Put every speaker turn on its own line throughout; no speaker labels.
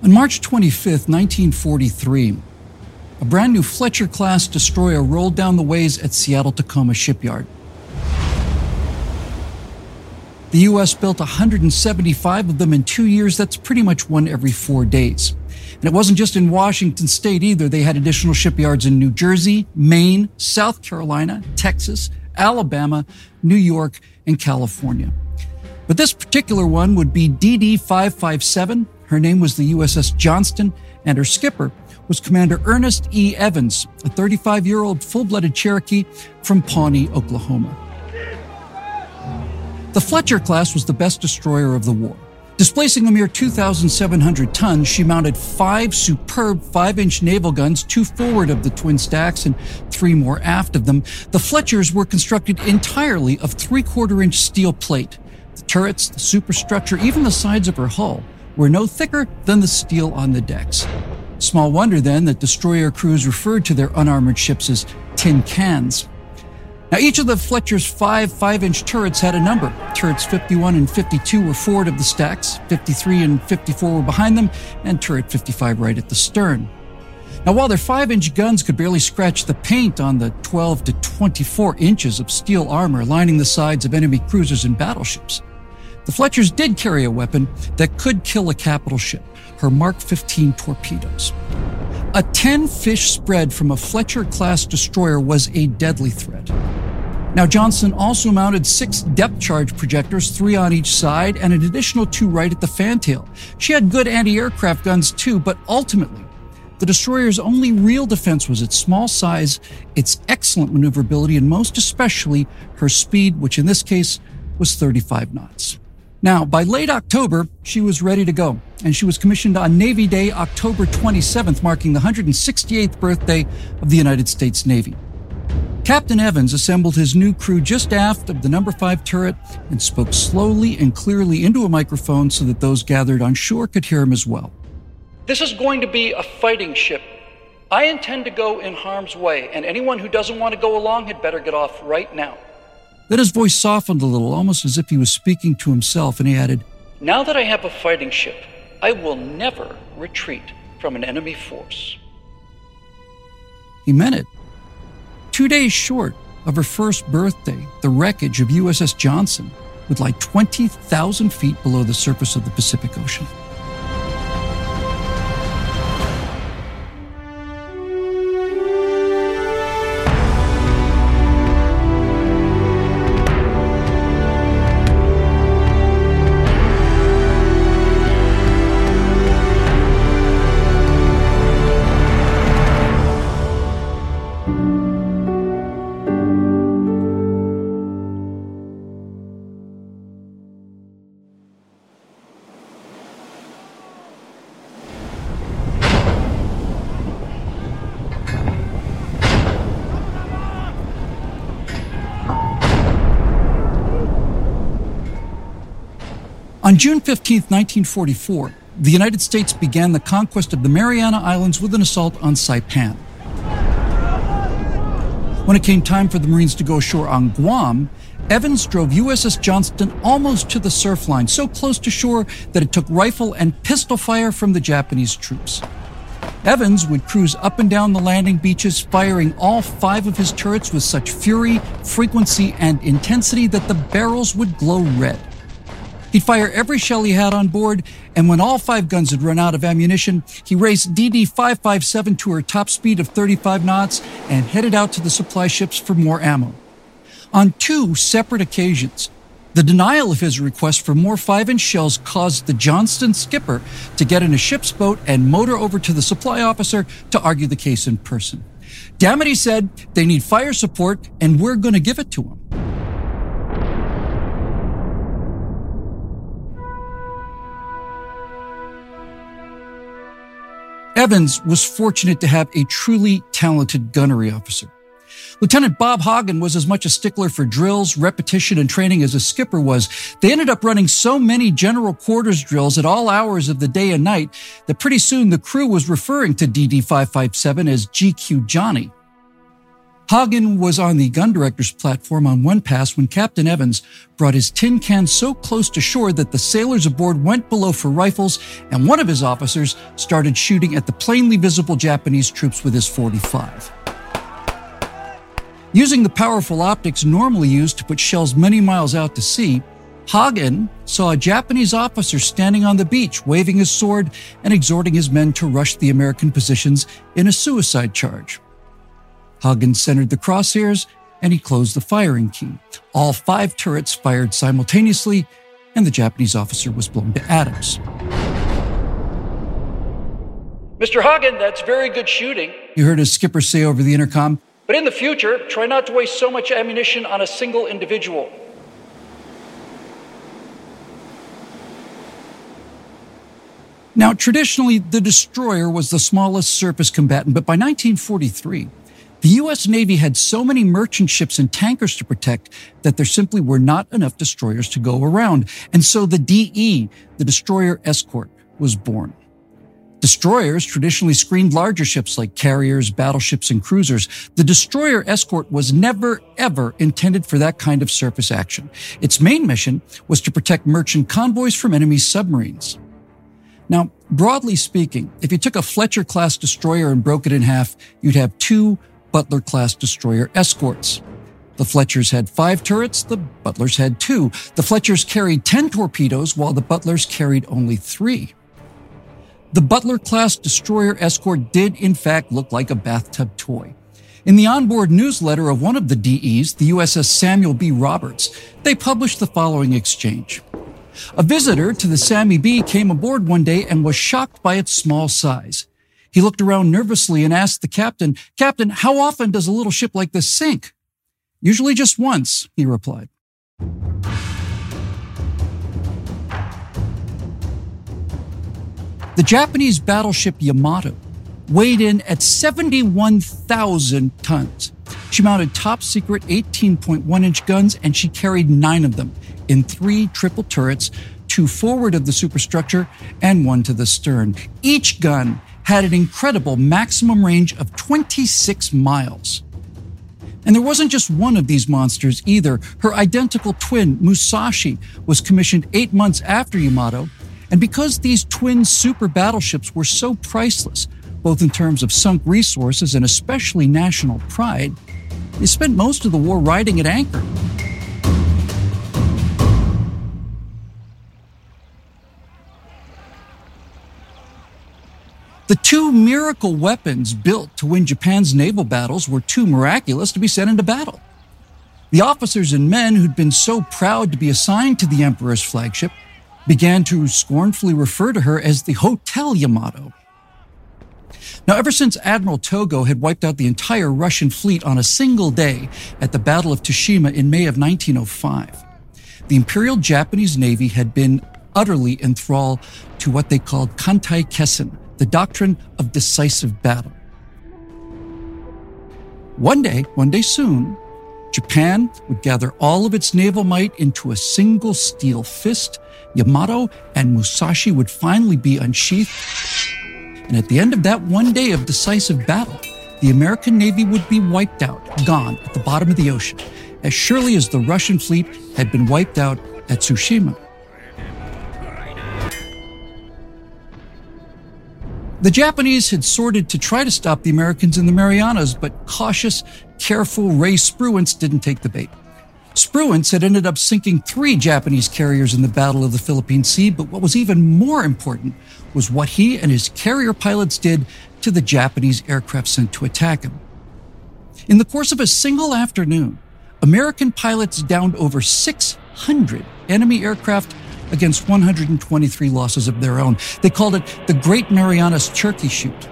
On March 25, 1943, a brand new Fletcher-class destroyer rolled down the ways at Seattle-Tacoma Shipyard. The U.S. built 175 of them in 2 years. That's pretty much one every 4 days. And it wasn't just in Washington state either. They had additional shipyards in New Jersey, Maine, South Carolina, Texas, Alabama, New York, and California. But this particular one would be DD-557. Her name was the USS Johnston, and her skipper was Commander Ernest E. Evans, a 35-year-old full-blooded Cherokee from Pawnee, Oklahoma. The Fletcher class was the best destroyer of the war. Displacing a mere 2,700 tons, she mounted 5 superb 5-inch naval guns, 2 forward of the twin stacks and 3 more aft of them. The Fletchers were constructed entirely of 3/4-inch steel plate. The turrets, the superstructure, even the sides of her hull were no thicker than the steel on the decks. Small wonder, then, that destroyer crews referred to their unarmored ships as tin cans. Now, each of the Fletcher's 5-inch turrets had a number. Turrets 51 and 52 were forward of the stacks, 53 and 54 were behind them, and turret 55 right at the stern. Now, while their 5-inch guns could barely scratch the paint on the 12 to 24 inches of steel armor lining the sides of enemy cruisers and battleships, the Fletchers did carry a weapon that could kill a capital ship, her Mark 15 torpedoes. A 10-fish spread from a Fletcher-class destroyer was a deadly threat. Now, Johnston also mounted 6 depth charge projectors, 3 on each side, and an additional 2 right at the fantail. She had good anti-aircraft guns too, but ultimately, the destroyer's only real defense was its small size, its excellent maneuverability, and most especially her speed, which in this case was 35 knots. Now, by late October, she was ready to go, and she was commissioned on Navy Day, October 27th, marking the 168th birthday of the United States Navy. Captain Evans assembled his new crew just aft of the number 5 turret and spoke slowly and clearly into a microphone so that those gathered on shore could hear him as well.
This is going to be a fighting ship. I intend to go in harm's way, and anyone who doesn't want to go along had better get off right now.
Then his voice softened a little, almost as if he was speaking to himself, and he added,
"Now that I have a fighting ship, I will never retreat from an enemy force."
He meant it. 2 days short of her first birthday, the wreckage of USS Johnson would lie 20,000 feet below the surface of the Pacific Ocean. On June 15, 1944, the United States began the conquest of the Mariana Islands with an assault on Saipan. When it came time for the Marines to go ashore on Guam, Evans drove USS Johnston almost to the surf line, so close to shore that it took rifle and pistol fire from the Japanese troops. Evans would cruise up and down the landing beaches, firing all 5 of his turrets with such fury, frequency, and intensity that the barrels would glow red. He'd fire every shell he had on board, and when all 5 guns had run out of ammunition, he raced DD-557 to her top speed of 35 knots and headed out to the supply ships for more ammo. On 2 separate occasions, the denial of his request for more 5-inch shells caused the Johnston skipper to get in a ship's boat and motor over to the supply officer to argue the case in person. Damn it, he said, they need fire support, and we're going to give it to them. Evans was fortunate to have a truly talented gunnery officer. Lieutenant Bob Hagen was as much a stickler for drills, repetition, and training as a skipper was. They ended up running so many general quarters drills at all hours of the day and night that pretty soon the crew was referring to DD-557 as GQ Johnny. Hagen was on the gun director's platform on one pass when Captain Evans brought his tin can so close to shore that the sailors aboard went below for rifles, and one of his officers started shooting at the plainly visible Japanese troops with his .45. Using the powerful optics normally used to put shells many miles out to sea, Hagen saw a Japanese officer standing on the beach, waving his sword and exhorting his men to rush the American positions in a suicide charge. Hagen centered the crosshairs and he closed the firing key. All 5 turrets fired simultaneously, and the Japanese officer was blown to atoms.
Mr. Hagen, that's very good shooting.
He heard his skipper say over the intercom,
But in the future, try not to waste so much ammunition on a single individual.
Now, traditionally, the destroyer was the smallest surface combatant, but by 1943, the U.S. Navy had so many merchant ships and tankers to protect that there simply were not enough destroyers to go around. And so the DE, the Destroyer Escort, was born. Destroyers traditionally screened larger ships like carriers, battleships, and cruisers. The Destroyer Escort was never, ever intended for that kind of surface action. Its main mission was to protect merchant convoys from enemy submarines. Now, broadly speaking, if you took a Fletcher-class destroyer and broke it in half, you'd have 2 Butler-class destroyer escorts. The Fletchers had 5 turrets, the Butlers had 2. The Fletchers carried 10 torpedoes, while the Butlers carried only 3. The Butler-class destroyer escort did, in fact, look like a bathtub toy. In the onboard newsletter of one of the DEs, the USS Samuel B. Roberts, they published the following exchange. A visitor to the Sammy B came aboard one day and was shocked by its small size. He looked around nervously and asked the captain, "Captain, how often does a little ship like this sink?" "Usually just once," he replied. The Japanese battleship Yamato weighed in at 71,000 tons. She mounted top-secret 18.1-inch guns, and she carried 9 of them in 3 triple turrets, 2 forward of the superstructure and 1 to the stern. Each gun had an incredible maximum range of 26 miles. And there wasn't just one of these monsters either. Her identical twin, Musashi, was commissioned 8 months after Yamato. And because these twin super battleships were so priceless, both in terms of sunk resources and especially national pride, they spent most of the war riding at anchor. The 2 miracle weapons built to win Japan's naval battles were too miraculous to be sent into battle. The officers and men who'd been so proud to be assigned to the Emperor's flagship began to scornfully refer to her as the Hotel Yamato. Now, ever since Admiral Togo had wiped out the entire Russian fleet on a single day at the Battle of Tsushima in May of 1905, the Imperial Japanese Navy had been utterly enthralled to what they called Kantai Kessen, the doctrine of decisive battle. One day soon, Japan would gather all of its naval might into a single steel fist. Yamato and Musashi would finally be unsheathed. And at the end of that one day of decisive battle, the American Navy would be wiped out, gone at the bottom of the ocean, as surely as the Russian fleet had been wiped out at Tsushima. The Japanese had sorted to try to stop the Americans in the Marianas, but cautious, careful Ray Spruance didn't take the bait. Spruance had ended up sinking 3 Japanese carriers in the Battle of the Philippine Sea, but what was even more important was what he and his carrier pilots did to the Japanese aircraft sent to attack him. In the course of a single afternoon, American pilots downed over 600 enemy aircraft against 123 losses of their own. They called it the Great Marianas Turkey Shoot.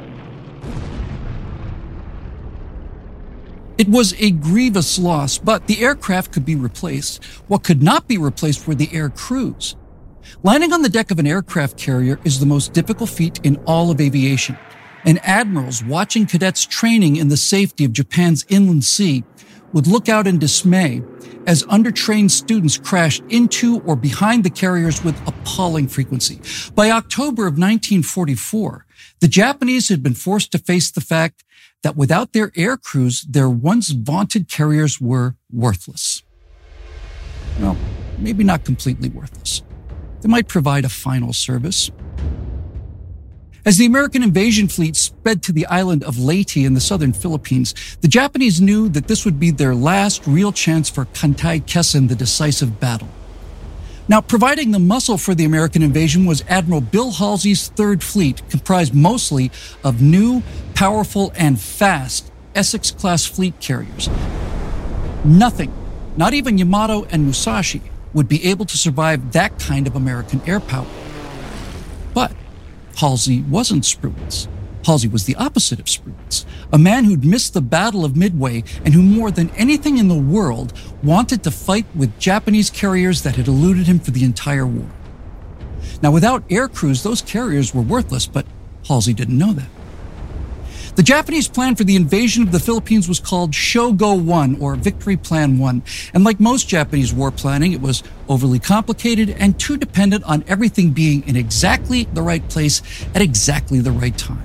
It was a grievous loss, but the aircraft could be replaced. What could not be replaced were the air crews. Landing on the deck of an aircraft carrier is the most difficult feat in all of aviation, and admirals watching cadets training in the safety of Japan's inland sea would look out in dismay as undertrained students crashed into or behind the carriers with appalling frequency. By October of 1944, The Japanese had been forced to face the fact that without their air crews, their once vaunted carriers were worthless. Well, maybe not completely worthless. They might provide a final service. As the American invasion fleet sped to the island of Leyte in the southern Philippines, the Japanese knew that this would be their last real chance for Kantay Quezon, the decisive battle. Now, providing the muscle for the American invasion was Admiral Bill Halsey's Third Fleet, comprised mostly of new, powerful, and fast Essex-class fleet carriers. Nothing, not even Yamato and Musashi, would be able to survive that kind of American air power. But Halsey wasn't Spruance. Halsey was the opposite of Spruance, a man who'd missed the Battle of Midway and who more than anything in the world wanted to fight with Japanese carriers that had eluded him for the entire war. Now, without air crews, those carriers were worthless, but Halsey didn't know that. The Japanese plan for the invasion of the Philippines was called Shogo 1, or Victory Plan 1. And like most Japanese war planning, it was overly complicated and too dependent on everything being in exactly the right place at exactly the right time.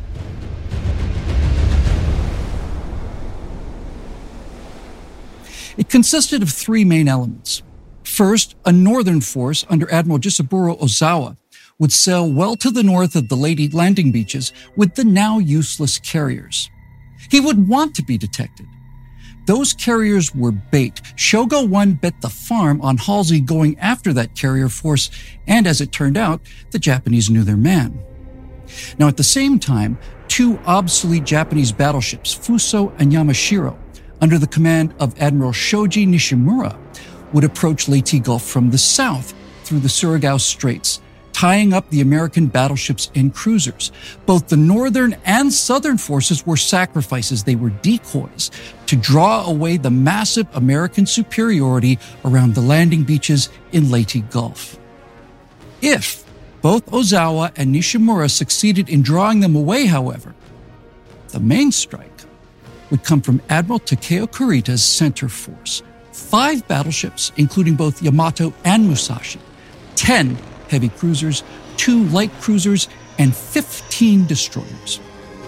It consisted of three main elements. First, a northern force under Admiral Jisaburo Ozawa would sail well to the north of the Leyte landing beaches with the now useless carriers. He would want to be detected. Those carriers were bait. Shogo 1 bet the farm on Halsey going after that carrier force, and as it turned out, the Japanese knew their man. Now, at the same time, two obsolete Japanese battleships, Fuso and Yamashiro, under the command of Admiral Shoji Nishimura, would approach Leyte Gulf from the south through the Surigao Straits, tying up the American battleships and cruisers. Both the northern and southern forces were sacrifices. They were decoys to draw away the massive American superiority around the landing beaches in Leyte Gulf. If both Ozawa and Nishimura succeeded in drawing them away, however, the main strike would come from Admiral Takeo Kurita's center force. 5 battleships, including both Yamato and Musashi, 10 heavy cruisers, 2 light cruisers, and 15 destroyers.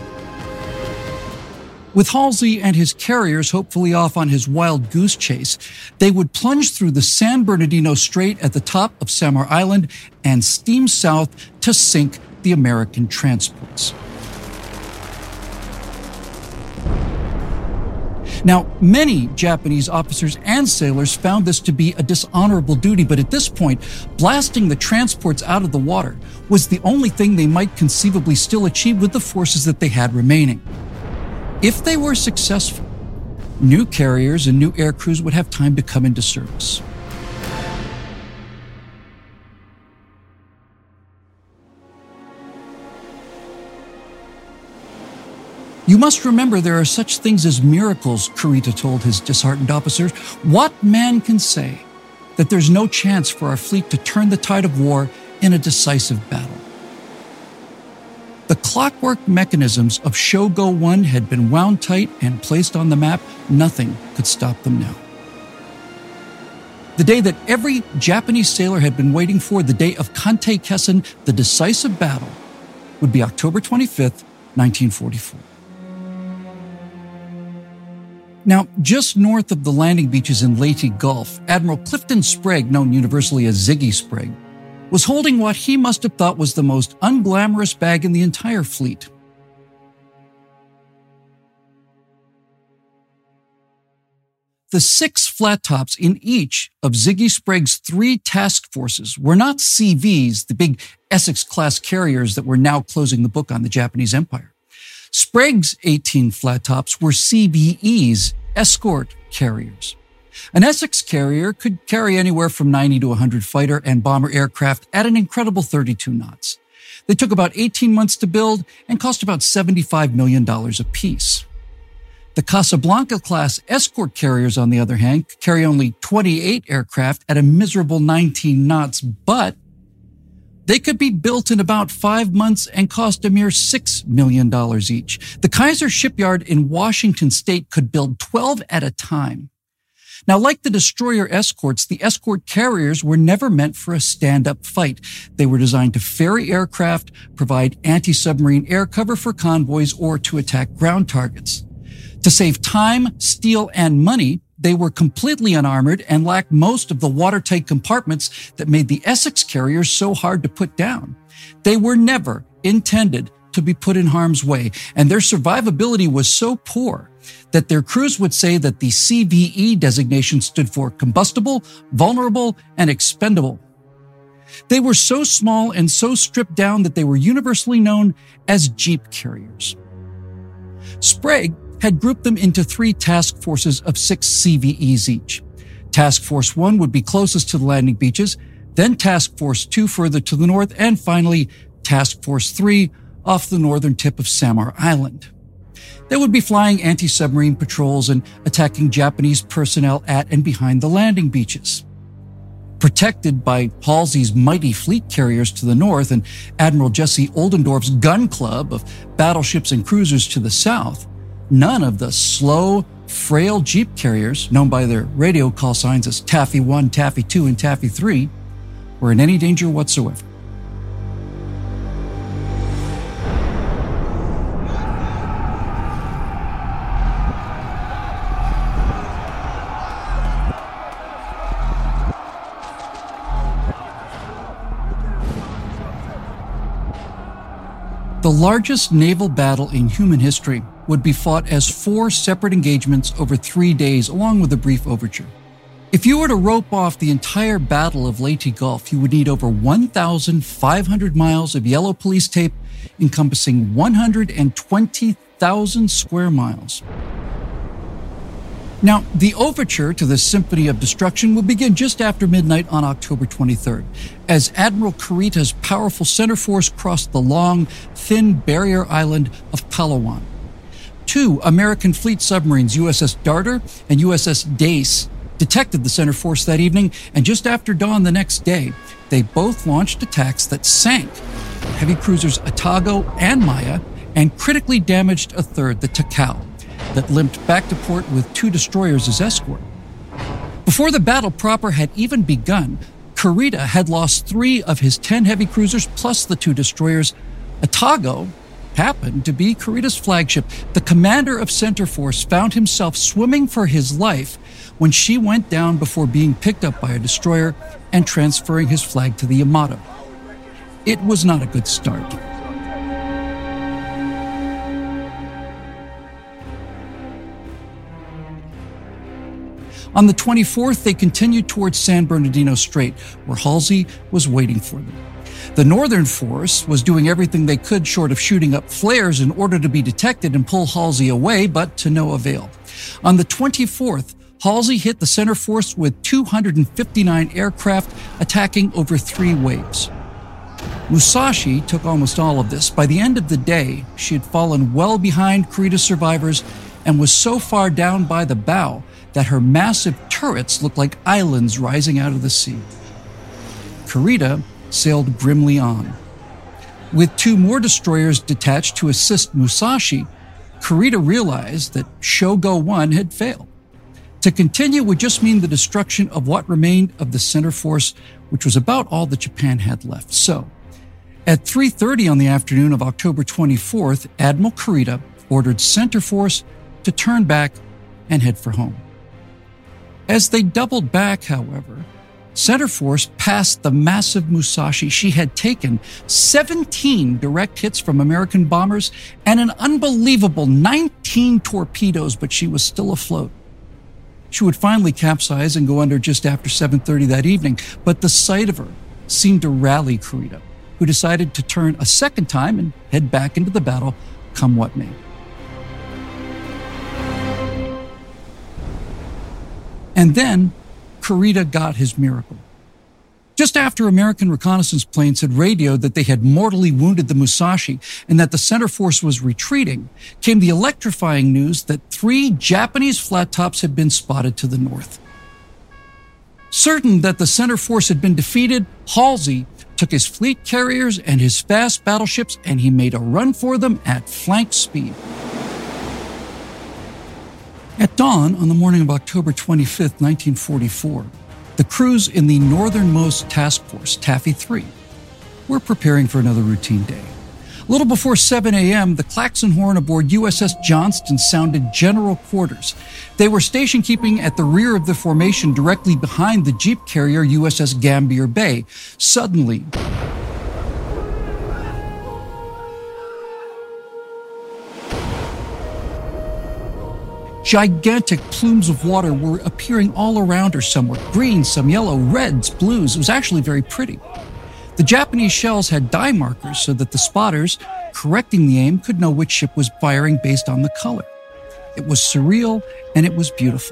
With Halsey and his carriers hopefully off on his wild goose chase, they would plunge through the San Bernardino Strait at the top of Samar Island and steam south to sink the American transports. Now, many Japanese officers and sailors found this to be a dishonorable duty, but at this point, blasting the transports out of the water was the only thing they might conceivably still achieve with the forces that they had remaining. If they were successful, new carriers and new air crews would have time to come into service. You must remember there are such things as miracles, Kurita told his disheartened officers. What man can say that there's no chance for our fleet to turn the tide of war in a decisive battle? The clockwork mechanisms of Shogo 1 had been wound tight and placed on the map. Nothing could stop them now. The day that every Japanese sailor had been waiting for, the day of Kantay Quezon, the decisive battle, would be October 25th, 1944. Now, just north of the landing beaches in Leyte Gulf, Admiral Clifton Sprague, known universally as Ziggy Sprague, was holding what he must have thought was the most unglamorous bag in the entire fleet. The 6 flat tops in each of Ziggy Sprague's 3 task forces were not CVs, the big Essex-class carriers that were now closing the book on the Japanese Empire. Sprague's 18 flat tops were CVEs, escort carriers. An Essex carrier could carry anywhere from 90 to 100 fighter and bomber aircraft at an incredible 32 knots. They took about 18 months to build and cost about $75 million apiece. The Casablanca-class escort carriers, on the other hand, carry only 28 aircraft at a miserable 19 knots, but they could be built in about 5 months and cost a mere $6 million each. The Kaiser Shipyard in Washington State could build 12 at a time. Now, like the destroyer escorts, the escort carriers were never meant for a stand-up fight. They were designed to ferry aircraft, provide anti-submarine air cover for convoys, or to attack ground targets. To save time, steel, and money, they were completely unarmored and lacked most of the watertight compartments that made the Essex carriers so hard to put down. They were never intended to be put in harm's way, and their survivability was so poor that their crews would say that the CVE designation stood for combustible, vulnerable, and expendable. They were so small and so stripped down that they were universally known as jeep carriers. Sprague had grouped them into 3 task forces of 6 CVEs each. Task Force 1 would be closest to the landing beaches, then Task Force 2 further to the north, and finally Task Force 3 off the northern tip of Samar Island. They would be flying anti-submarine patrols and attacking Japanese personnel at and behind the landing beaches. Protected by Halsey's mighty fleet carriers to the north and Admiral Jesse Oldendorf's gun club of battleships and cruisers to the south, none of the slow, frail jeep carriers, known by their radio call signs as Taffy 1, Taffy 2, and Taffy 3, were in any danger whatsoever. The largest naval battle in human history would be fought as 4 separate engagements over 3 days, along with a brief overture. If you were to rope off the entire Battle of Leyte Gulf, you would need over 1,500 miles of yellow police tape encompassing 120,000 square miles. Now, the overture to the Symphony of Destruction will begin just after midnight on October 23rd, as Admiral Kurita's powerful center force crossed the long, thin barrier island of Palawan. 2 American fleet submarines, USS Darter and USS Dace, detected the center force that evening, and just after dawn the next day, they both launched attacks that sank heavy cruisers Otago and Maya and critically damaged a third, the Takao, that limped back to port with 2 destroyers as escort. Before the battle proper had even begun, Kurita had lost 3 of his 10 heavy cruisers plus the 2 destroyers. Otago happened to be Kurita's flagship. The commander of Center Force found himself swimming for his life when she went down before being picked up by a destroyer and transferring his flag to the Yamato. It was not a good start. On the 24th, they continued towards San Bernardino Strait, where Halsey was waiting for them. The Northern Force was doing everything they could short of shooting up flares in order to be detected and pull Halsey away, but to no avail. On the 24th, Halsey hit the center force with 259 aircraft attacking over 3 waves. Musashi took almost all of this. By the end of the day, she had fallen well behind Kurita's survivors and was so far down by the bow that her massive turrets looked like islands rising out of the sea. Kurita sailed grimly on. With 2 more destroyers detached to assist Musashi, Kurita realized that Shogo 1 had failed. To continue would just mean the destruction of what remained of the center force, which was about all that Japan had left. So, at 3:30 on the afternoon of October 24th, Admiral Kurita ordered center force to turn back and head for home. As they doubled back, however, center force passed the massive Musashi. She had taken 17 direct hits from American bombers and an unbelievable 19 torpedoes, but she was still afloat. She would finally capsize and go under just after 7:30 that evening, but the sight of her seemed to rally Kurita, who decided to turn a second time and head back into the battle, come what may. And then Kurita got his miracle. Just after American reconnaissance planes had radioed that they had mortally wounded the Musashi and that the center force was retreating, came the electrifying news that 3 Japanese flat tops had been spotted to the north. Certain that the center force had been defeated, Halsey took his fleet carriers and his fast battleships and he made a run for them at flank speed. At dawn on the morning of October 25, 1944, the crews in the northernmost task force, Taffy 3, were preparing for another routine day. A little before 7 a.m., the klaxon horn aboard USS Johnston sounded general quarters. They were station keeping at the rear of the formation directly behind the jeep carrier USS Gambier Bay. Suddenly, gigantic plumes of water were appearing all around her somewhere. Green, some yellow, reds, blues. It was actually very pretty. The Japanese shells had dye markers so that the spotters, correcting the aim, could know which ship was firing based on the color. It was surreal and it was beautiful.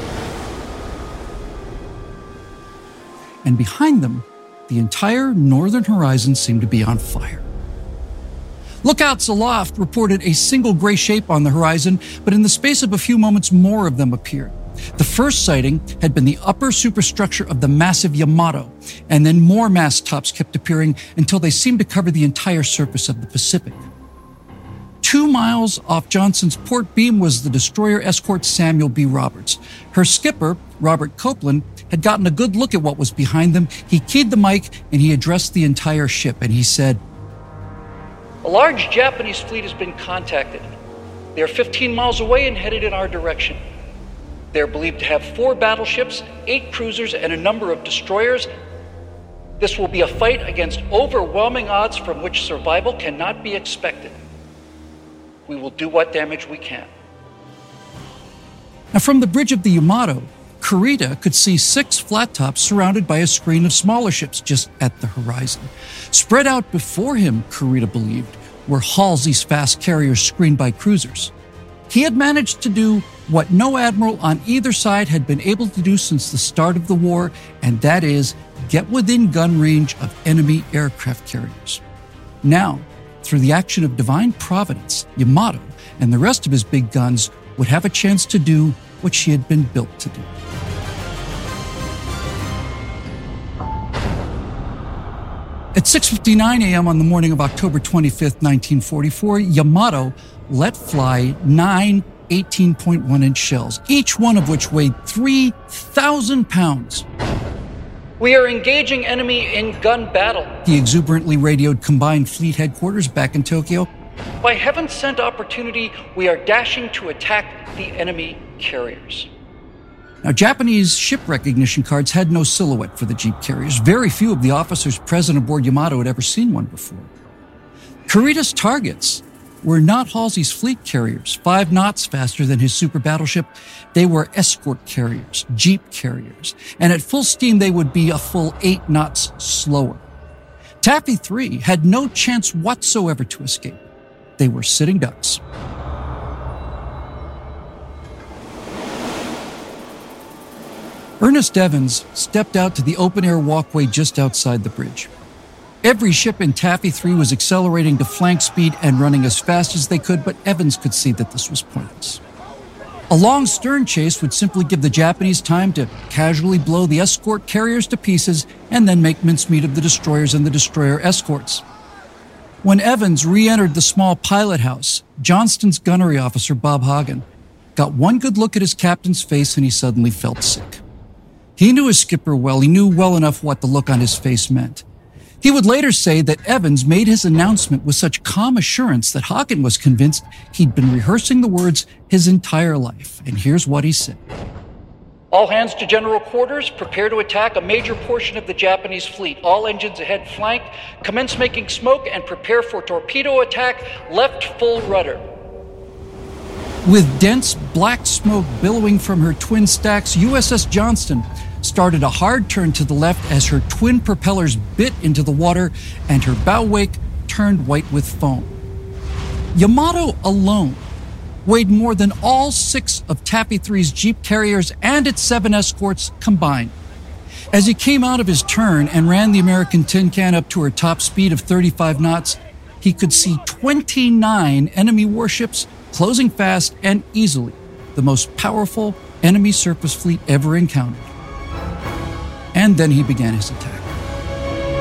And behind them, the entire northern horizon seemed to be on fire. Lookouts aloft reported a single gray shape on the horizon, but in the space of a few moments, more of them appeared. The first sighting had been the upper superstructure of the massive Yamato, and then more mast tops kept appearing until they seemed to cover the entire surface of the Pacific. 2 miles off Johnson's port beam was the destroyer escort Samuel B. Roberts. Her skipper, Robert Copeland, had gotten a good look at what was behind them. He keyed the mic and he addressed the entire ship, and he said,
"A large Japanese fleet has been contacted. They are 15 miles away and headed in our direction. They are believed to have 4 battleships, 8 cruisers, and a number of destroyers. This will be a fight against overwhelming odds from which survival cannot be expected. We will do what damage we can."
Now, from the bridge of the Yamato, Kurita could see 6 flat tops surrounded by a screen of smaller ships just at the horizon. Spread out before him, Kurita believed, were Halsey's fast carriers screened by cruisers. He had managed to do what no admiral on either side had been able to do since the start of the war, and that is get within gun range of enemy aircraft carriers. Now, through the action of divine providence, Yamato and the rest of his big guns would have a chance to do what she had been built to do. At 6:59 a.m. on the morning of October 25, 1944, Yamato let fly 9 18.1-inch shells, each one of which weighed 3,000 pounds.
"We are engaging enemy in gun battle.
He exuberantly radioed Combined Fleet Headquarters back in Tokyo.
By heaven's sent opportunity, we are dashing to attack the enemy carriers."
Now, Japanese ship recognition cards had no silhouette for the jeep carriers. Very few of the officers present aboard Yamato had ever seen one before. Kurita's targets were not Halsey's fleet carriers, 5 knots faster than his super battleship. They were escort carriers, jeep carriers, and at full steam they would be a full 8 knots slower. Taffy 3 had no chance whatsoever to escape. They were sitting ducks. Ernest Evans stepped out to the open-air walkway just outside the bridge. Every ship in Taffy 3 was accelerating to flank speed and running as fast as they could, but Evans could see that this was pointless. A long stern chase would simply give the Japanese time to casually blow the escort carriers to pieces and then make mincemeat of the destroyers and the destroyer escorts. When Evans re-entered the small pilot house, Johnston's gunnery officer, Bob Hagen, got one good look at his captain's face and he suddenly felt sick. He knew his skipper well. He knew well enough what the look on his face meant. He would later say that Evans made his announcement with such calm assurance that Hagen was convinced he'd been rehearsing the words his entire life. And here's what he said.
"All hands to general quarters. Prepare to attack a major portion of the Japanese fleet. All engines ahead flanked. Commence making smoke and prepare for torpedo attack. Left full rudder."
With dense black smoke billowing from her twin stacks, USS Johnston started a hard turn to the left as her twin propellers bit into the water and her bow wake turned white with foam. Yamato alone weighed more than all 6 of Taffy 3's jeep carriers and its 7 escorts combined. As he came out of his turn and ran the American tin can up to her top speed of 35 knots, he could see 29 enemy warships closing fast and easily, the most powerful enemy surface fleet ever encountered. And then he began his attack.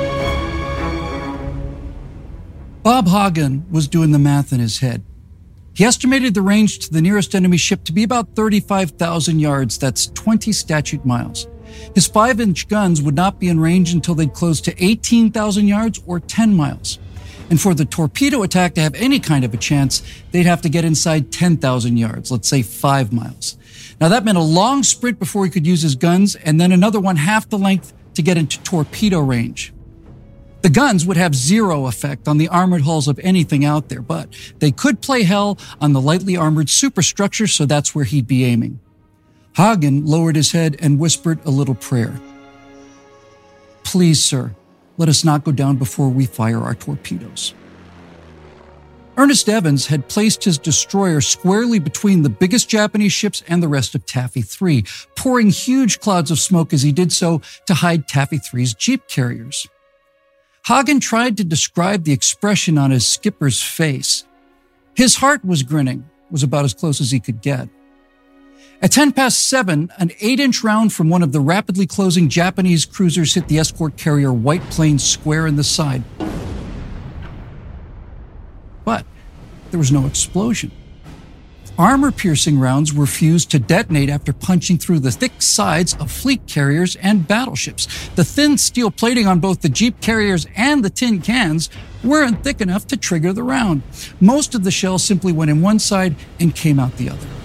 Bob Hagen was doing the math in his head. He estimated the range to the nearest enemy ship to be about 35,000 yards. That's 20 statute miles. His 5-inch guns would not be in range until they'd close to 18,000 yards or 10 miles. And for the torpedo attack to have any kind of a chance, they'd have to get inside 10,000 yards, let's say 5 miles. Now that meant a long sprint before he could use his guns, and then another one half the length to get into torpedo range. The guns would have zero effect on the armored hulls of anything out there, but they could play hell on the lightly armored superstructure, so that's where he'd be aiming. Hagen lowered his head and whispered a little prayer. "Please, sir, let us not go down before we fire our torpedoes." Ernest Evans had placed his destroyer squarely between the biggest Japanese ships and the rest of Taffy 3, pouring huge clouds of smoke as he did so to hide Taffy 3's jeep carriers. Hagen tried to describe the expression on his skipper's face. His heart was grinning, was about as close as he could get. At 7:10, an 8-inch round from one of the rapidly closing Japanese cruisers hit the escort carrier White Plains square in the side. But there was no explosion. Armor-piercing rounds were fused to detonate after punching through the thick sides of fleet carriers and battleships. The thin steel plating on both the jeep carriers and the tin cans weren't thick enough to trigger the round. Most of the shells simply went in one side and came out the other.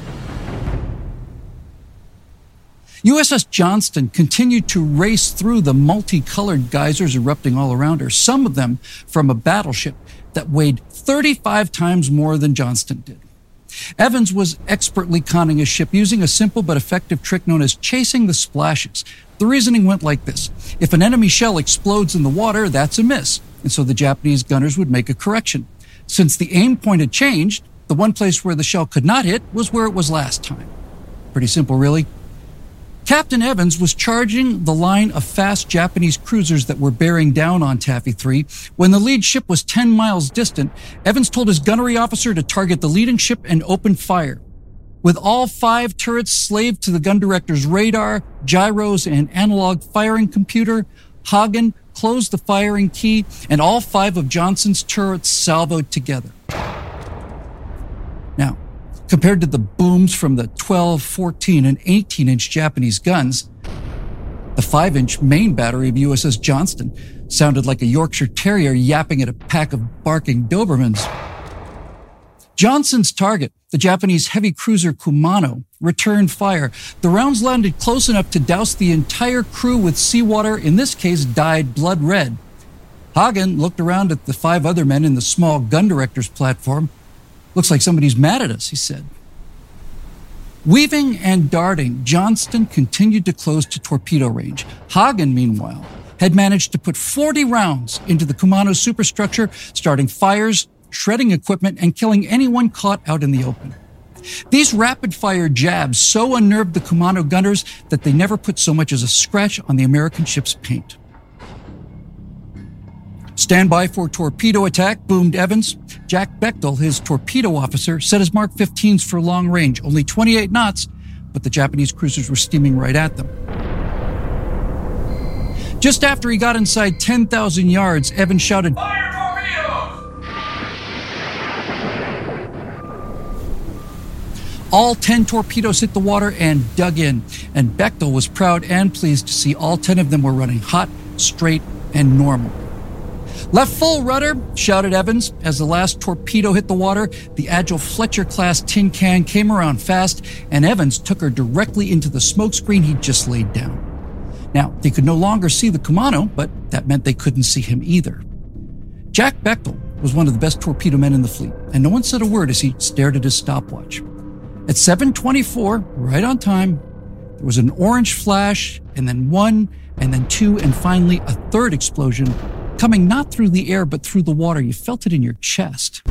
USS Johnston continued to race through the multicolored geysers erupting all around her, some of them from a battleship that weighed 35 times more than Johnston did. Evans was expertly conning his ship using a simple but effective trick known as chasing the splashes. The reasoning went like this. If an enemy shell explodes in the water, that's a miss, and so the Japanese gunners would make a correction. Since the aim point had changed, the one place where the shell could not hit was where it was last time. Pretty simple, really. Captain Evans was charging the line of fast Japanese cruisers that were bearing down on Taffy 3. When the lead ship was 10 miles distant, Evans told his gunnery officer to target the leading ship and open fire. With all 5 turrets slaved to the gun director's radar, gyros, and analog firing computer, Hagen closed the firing key and all 5 of Johnson's turrets salvoed together. Now, compared to the booms from the 12, 14, and 18-inch Japanese guns, the 5-inch main battery of USS Johnston sounded like a Yorkshire Terrier yapping at a pack of barking Dobermans. Johnson's target, the Japanese heavy cruiser Kumano, returned fire. The rounds landed close enough to douse the entire crew with seawater, in this case dyed blood red. Hagen looked around at the 5 other men in the small gun director's platform. "Looks like somebody's mad at us," he said. Weaving and darting, Johnston continued to close to torpedo range. Hagen, meanwhile, had managed to put 40 rounds into the Kumano superstructure, starting fires, shredding equipment, and killing anyone caught out in the open. These rapid-fire jabs so unnerved the Kumano gunners that they never put so much as a scratch on the American ship's paint. "Stand by for torpedo attack," boomed Evans. Jack Bechtel, his torpedo officer, set his Mark 15s for long range, only 28 knots, but the Japanese cruisers were steaming right at them. Just after he got inside 10,000 yards, Evans shouted, "Fire torpedoes!" All 10 torpedoes hit the water and dug in, and Bechtel was proud and pleased to see all 10 of them were running hot, straight, and normal. "Left full rudder," shouted Evans. As the last torpedo hit the water, the agile Fletcher-class tin can came around fast, and Evans took her directly into the smokescreen he'd just laid down. Now, they could no longer see the Kumano, but that meant they couldn't see him either. Jack Bechtel was one of the best torpedo men in the fleet, and no one said a word as he stared at his stopwatch. At 7:24, right on time, there was an orange flash, and then 1, and then 2, and finally a third explosion, coming not through the air but through the water. You felt it in your chest.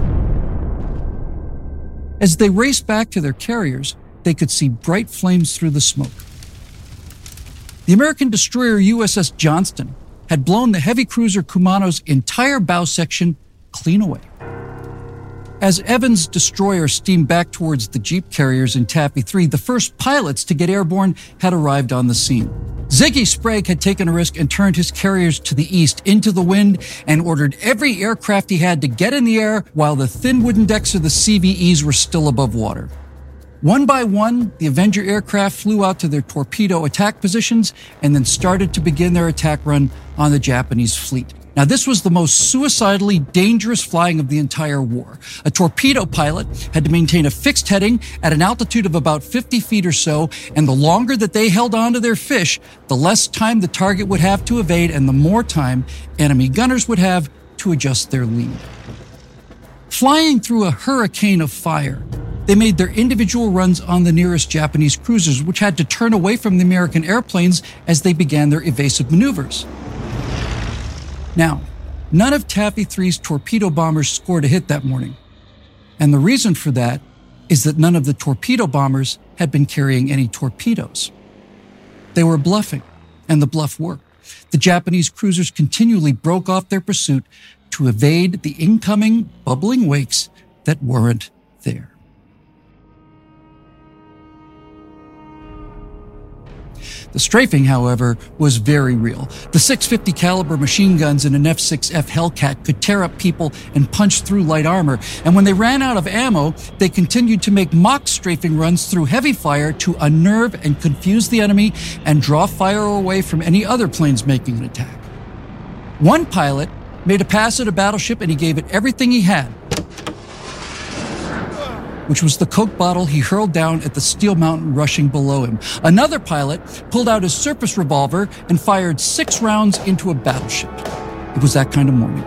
As they raced back to their carriers, they could see bright flames through the smoke. The American destroyer USS Johnston had blown the heavy cruiser Kumano's entire bow section clean away. As Evans' destroyer steamed back towards the Jeep carriers in Taffy 3, the first pilots to get airborne had arrived on the scene. Ziggy Sprague had taken a risk and turned his carriers to the east into the wind and ordered every aircraft he had to get in the air while the thin wooden decks of the CVEs were still above water. One by one, the Avenger aircraft flew out to their torpedo attack positions and then started to begin their attack run on the Japanese fleet. Now, this was the most suicidally dangerous flying of the entire war. A torpedo pilot had to maintain a fixed heading at an altitude of about 50 feet or so, and the longer that they held on to their fish, the less time the target would have to evade and the more time enemy gunners would have to adjust their lead. Flying through a hurricane of fire, they made their individual runs on the nearest Japanese cruisers, which had to turn away from the American airplanes as they began their evasive maneuvers. Now, none of Taffy 3's torpedo bombers scored a hit that morning. And the reason for that is that none of the torpedo bombers had been carrying any torpedoes. They were bluffing, and the bluff worked. The Japanese cruisers continually broke off their pursuit to evade the incoming bubbling wakes that weren't there. The strafing, however, was very real. The .650 caliber machine guns in an F-6F Hellcat could tear up people and punch through light armor, and when they ran out of ammo, they continued to make mock strafing runs through heavy fire to unnerve and confuse the enemy and draw fire away from any other planes making an attack. One pilot made a pass at a battleship and he gave it everything he had, which was the Coke bottle he hurled down at the steel mountain rushing below him. Another pilot pulled out his surface revolver and fired 6 rounds into a battleship. It was that kind of morning.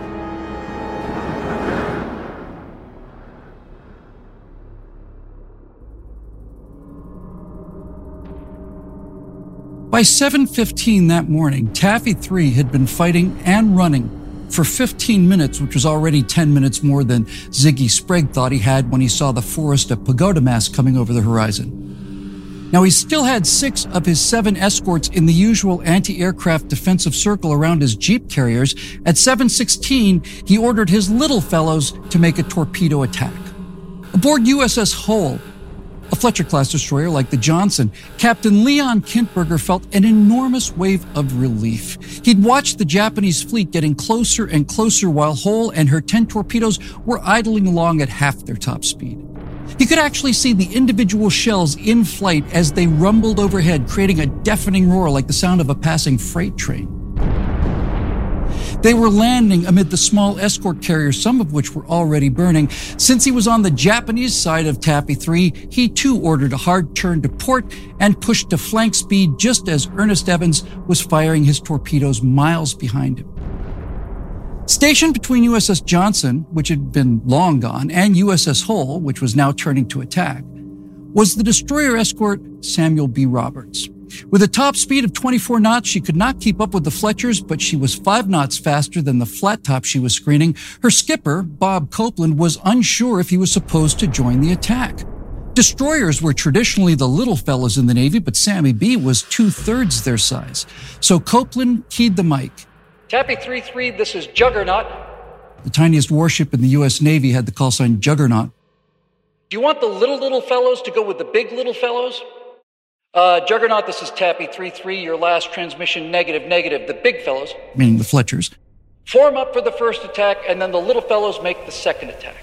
By 7:15 that morning, Taffy 3 had been fighting and running for 15 minutes, which was already 10 minutes more than Ziggy Sprague thought he had when he saw the forest of pagoda masks coming over the horizon. Now, he still had 6 of his 7 escorts in the usual anti-aircraft defensive circle around his Jeep carriers. At 7:16, he ordered his little fellows to make a torpedo attack. Aboard USS Hull, a Fletcher-class destroyer like the Johnson, Captain Leon Kintberger felt an enormous wave of relief. He'd watched the Japanese fleet getting closer and closer while Hull and her 10 torpedoes were idling along at half their top speed. He could actually see the individual shells in flight as they rumbled overhead, creating a deafening roar like the sound of a passing freight train. They were landing amid the small escort carriers, some of which were already burning. Since he was on the Japanese side of Taffy 3, he too ordered a hard turn to port and pushed to flank speed just as Ernest Evans was firing his torpedoes miles behind him. Stationed between USS Johnson, which had been long gone, and USS Hull, which was now turning to attack, was the destroyer escort Samuel B. Roberts. With a top speed of 24 knots, she could not keep up with the Fletchers, but she was 5 knots faster than the flat top she was screening. Her skipper, Bob Copeland, was unsure if he was supposed to join the attack. Destroyers were traditionally the little fellas in the Navy, but Sammy B was 2/3 their size. So Copeland keyed the mic.
Taffy 3-3, this is Juggernaut.
The tiniest warship in the U.S. Navy had the call sign Juggernaut.
Do you want the little fellows to go with the big little fellows? Juggernaut, this is Taffy 3-3, your last transmission negative, the big fellows.
Meaning the Fletchers.
Form up for the first attack, and then the little fellows make the second attack.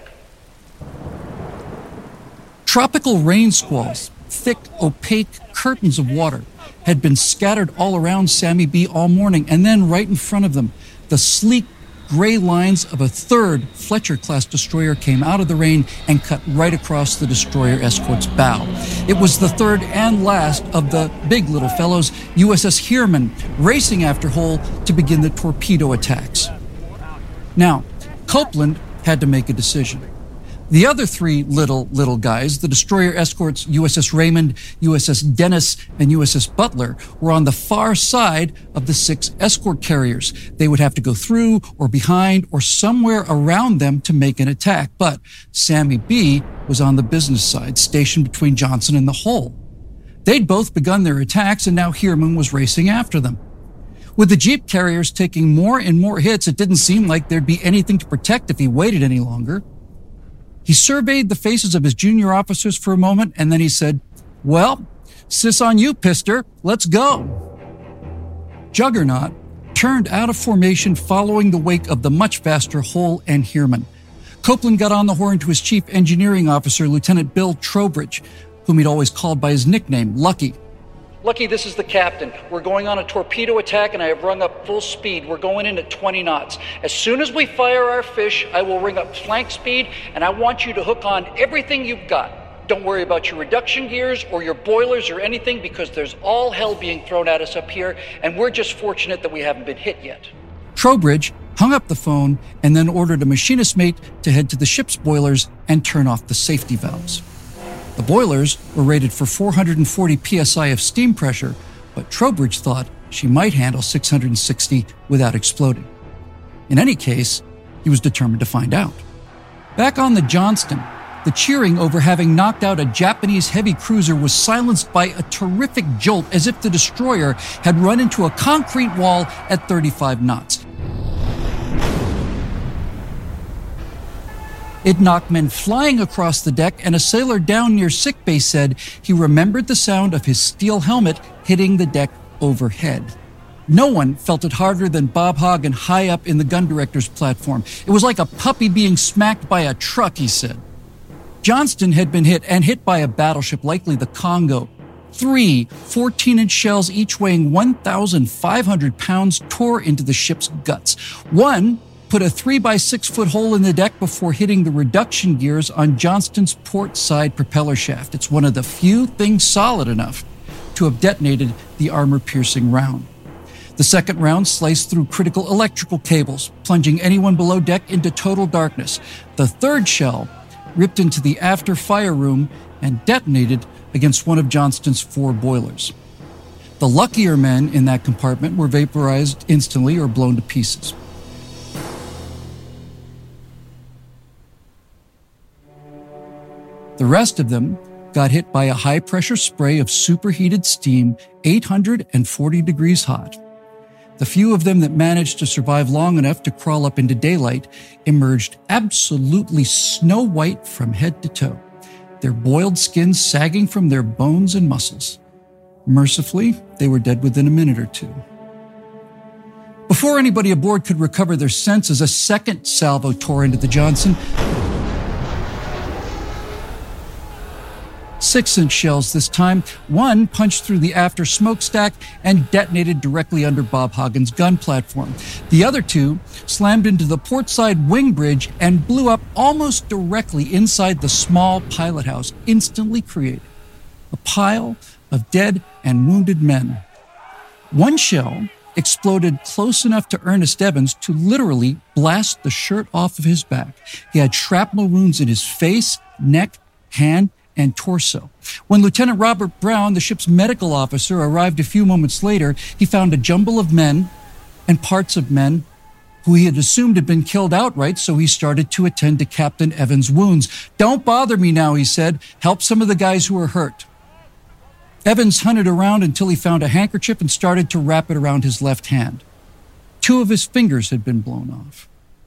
Tropical rain squalls, thick, opaque curtains of water, had been scattered all around Sammy B all morning, and then right in front of them, the sleek gray lines of a 3rd Fletcher-class destroyer came out of the rain and cut right across the destroyer escort's bow. It was the 3rd and last of the big little fellows, USS Heermann, racing after Hull to begin the torpedo attacks. Now, Copeland had to make a decision. The other 3 little guys, the destroyer escorts USS Raymond, USS Dennis, and USS Butler, were on the far side of the 6 escort carriers. They would have to go through or behind or somewhere around them to make an attack. But Sammy B was on the business side, stationed between Johnson and the Hull. They'd both begun their attacks, and now Heermann was racing after them. With the Jeep carriers taking more and more hits, it didn't seem like there'd be anything to protect if he waited any longer. He surveyed the faces of his junior officers for a moment, and then he said, "Well, sis on you, Pister. Let's go." Juggernaut turned out of formation following the wake of the much faster Hull and Heermann. Copeland got on the horn to his chief engineering officer, Lieutenant Bill Trowbridge, whom he'd always called by his nickname, Lucky.
"Lucky, this is the captain. We're going on a torpedo attack and I have rung up full speed. We're going in at 20 knots. As soon as we fire our fish, I will ring up flank speed and I want you to hook on everything you've got. Don't worry about your reduction gears or your boilers or anything because there's all hell being thrown at us up here and we're just fortunate that we haven't been hit yet."
Trowbridge hung up the phone and then ordered a machinist mate to head to the ship's boilers and turn off the safety valves. The boilers were rated for 440 psi of steam pressure, but Trowbridge thought she might handle 660 without exploding. In any case, he was determined to find out. Back on the Johnston, the cheering over having knocked out a Japanese heavy cruiser was silenced by a terrific jolt as if the destroyer had run into a concrete wall at 35 knots. It knocked men flying across the deck, and a sailor down near sickbay said he remembered the sound of his steel helmet hitting the deck overhead. No one felt it harder than Bob Hagen high up in the gun director's platform. It was like a puppy being smacked by a truck, he said. Johnston had been hit by a battleship, likely the Congo. 3 14-inch shells, each weighing 1,500 pounds, tore into the ship's guts. One put a 3-by-6-foot hole in the deck before hitting the reduction gears on Johnston's port side propeller shaft. It's one of the few things solid enough to have detonated the armor-piercing round. The second round sliced through critical electrical cables, plunging anyone below deck into total darkness. The third shell ripped into the after fire room and detonated against one of Johnston's 4 boilers. The luckier men in that compartment were vaporized instantly or blown to pieces. The rest of them got hit by a high-pressure spray of superheated steam, 840 degrees hot. The few of them that managed to survive long enough to crawl up into daylight emerged absolutely snow white from head to toe, their boiled skins sagging from their bones and muscles. Mercifully, they were dead within a minute or two. Before anybody aboard could recover their senses, a second salvo tore into the Johnson. 6-inch shells this time. One punched through the after smokestack and detonated directly under Bob Hagen's gun platform. The other 2 slammed into the portside wing bridge and blew up almost directly inside the small pilot house, instantly creating a pile of dead and wounded men. One shell exploded close enough to Ernest Evans to literally blast the shirt off of his back. He had shrapnel wounds in his face, neck, hand, and torso. When Lieutenant Robert Brown, the ship's medical officer, arrived a few moments later, he found a jumble of men and parts of men who he had assumed had been killed outright, so he started to attend to Captain Evans' wounds. "Don't bother me now," he said. "Help some of the guys who are hurt." Evans hunted around until he found a handkerchief and started to wrap it around his left hand. 2 of his fingers had been blown off.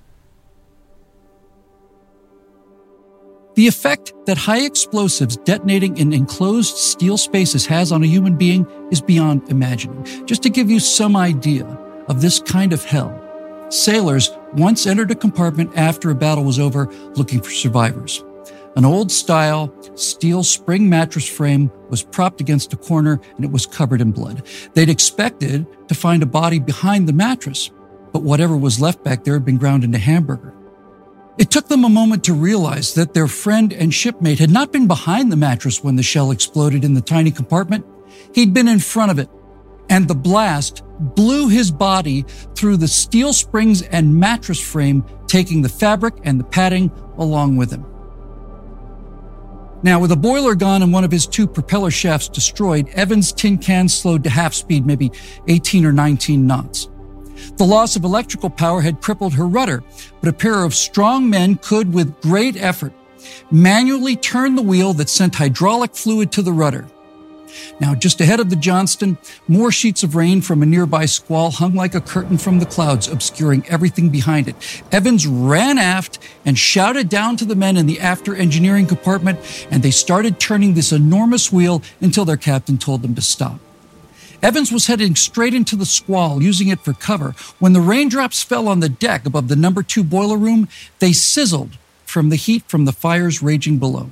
The effect that high explosives detonating in enclosed steel spaces has on a human being is beyond imagining. Just to give you some idea of this kind of hell, sailors once entered a compartment after a battle was over looking for survivors. An old-style steel spring mattress frame was propped against a corner and it was covered in blood. They'd expected to find a body behind the mattress, but whatever was left back there had been ground into hamburger. It took them a moment to realize that their friend and shipmate had not been behind the mattress when the shell exploded in the tiny compartment. He'd been in front of it, and the blast blew his body through the steel springs and mattress frame, taking the fabric and the padding along with him. Now, with a boiler gone and one of his 2 propeller shafts destroyed, Evans' tin can slowed to half speed, maybe 18 or 19 knots. The loss of electrical power had crippled her rudder, but a pair of strong men could, with great effort, manually turn the wheel that sent hydraulic fluid to the rudder. Now, just ahead of the Johnston, more sheets of rain from a nearby squall hung like a curtain from the clouds, obscuring everything behind it. Evans ran aft and shouted down to the men in the after engineering compartment, and they started turning this enormous wheel until their captain told them to stop. Evans was heading straight into the squall, using it for cover. When the raindrops fell on the deck above the number 2 boiler room, they sizzled from the heat from the fires raging below.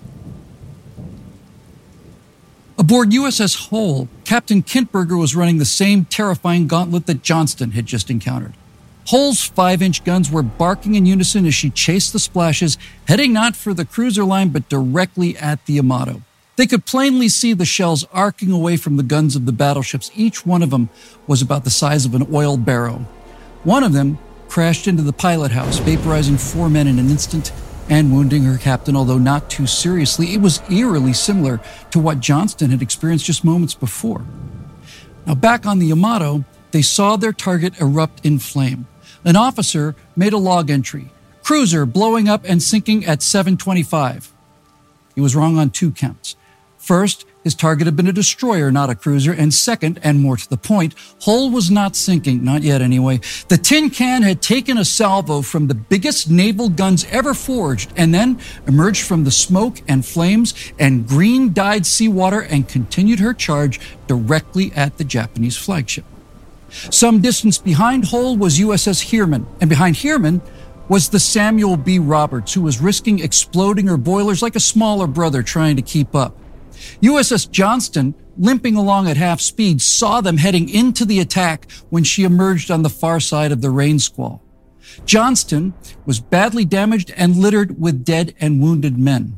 Aboard USS Hull, Captain Kintberger was running the same terrifying gauntlet that Johnston had just encountered. Hull's 5-inch guns were barking in unison as she chased the splashes, heading not for the cruiser line but directly at the Yamato. They could plainly see the shells arcing away from the guns of the battleships. Each one of them was about the size of an oil barrel. One of them crashed into the pilot house, vaporizing 4 men in an instant and wounding her captain, although not too seriously. It was eerily similar to what Johnston had experienced just moments before. Now, back on the Yamato, they saw their target erupt in flame. An officer made a log entry: cruiser blowing up and sinking at 7:25. He was wrong on 2 counts. First, his target had been a destroyer, not a cruiser. And second, and more to the point, Hull was not sinking, not yet anyway. The tin can had taken a salvo from the biggest naval guns ever forged and then emerged from the smoke and flames and green-dyed seawater and continued her charge directly at the Japanese flagship. Some distance behind Hull was USS Heermann, and behind Heermann was the Samuel B. Roberts, who was risking exploding her boilers like a smaller brother trying to keep up. USS Johnston, limping along at half speed, saw them heading into the attack when she emerged on the far side of the rain squall. Johnston was badly damaged and littered with dead and wounded men.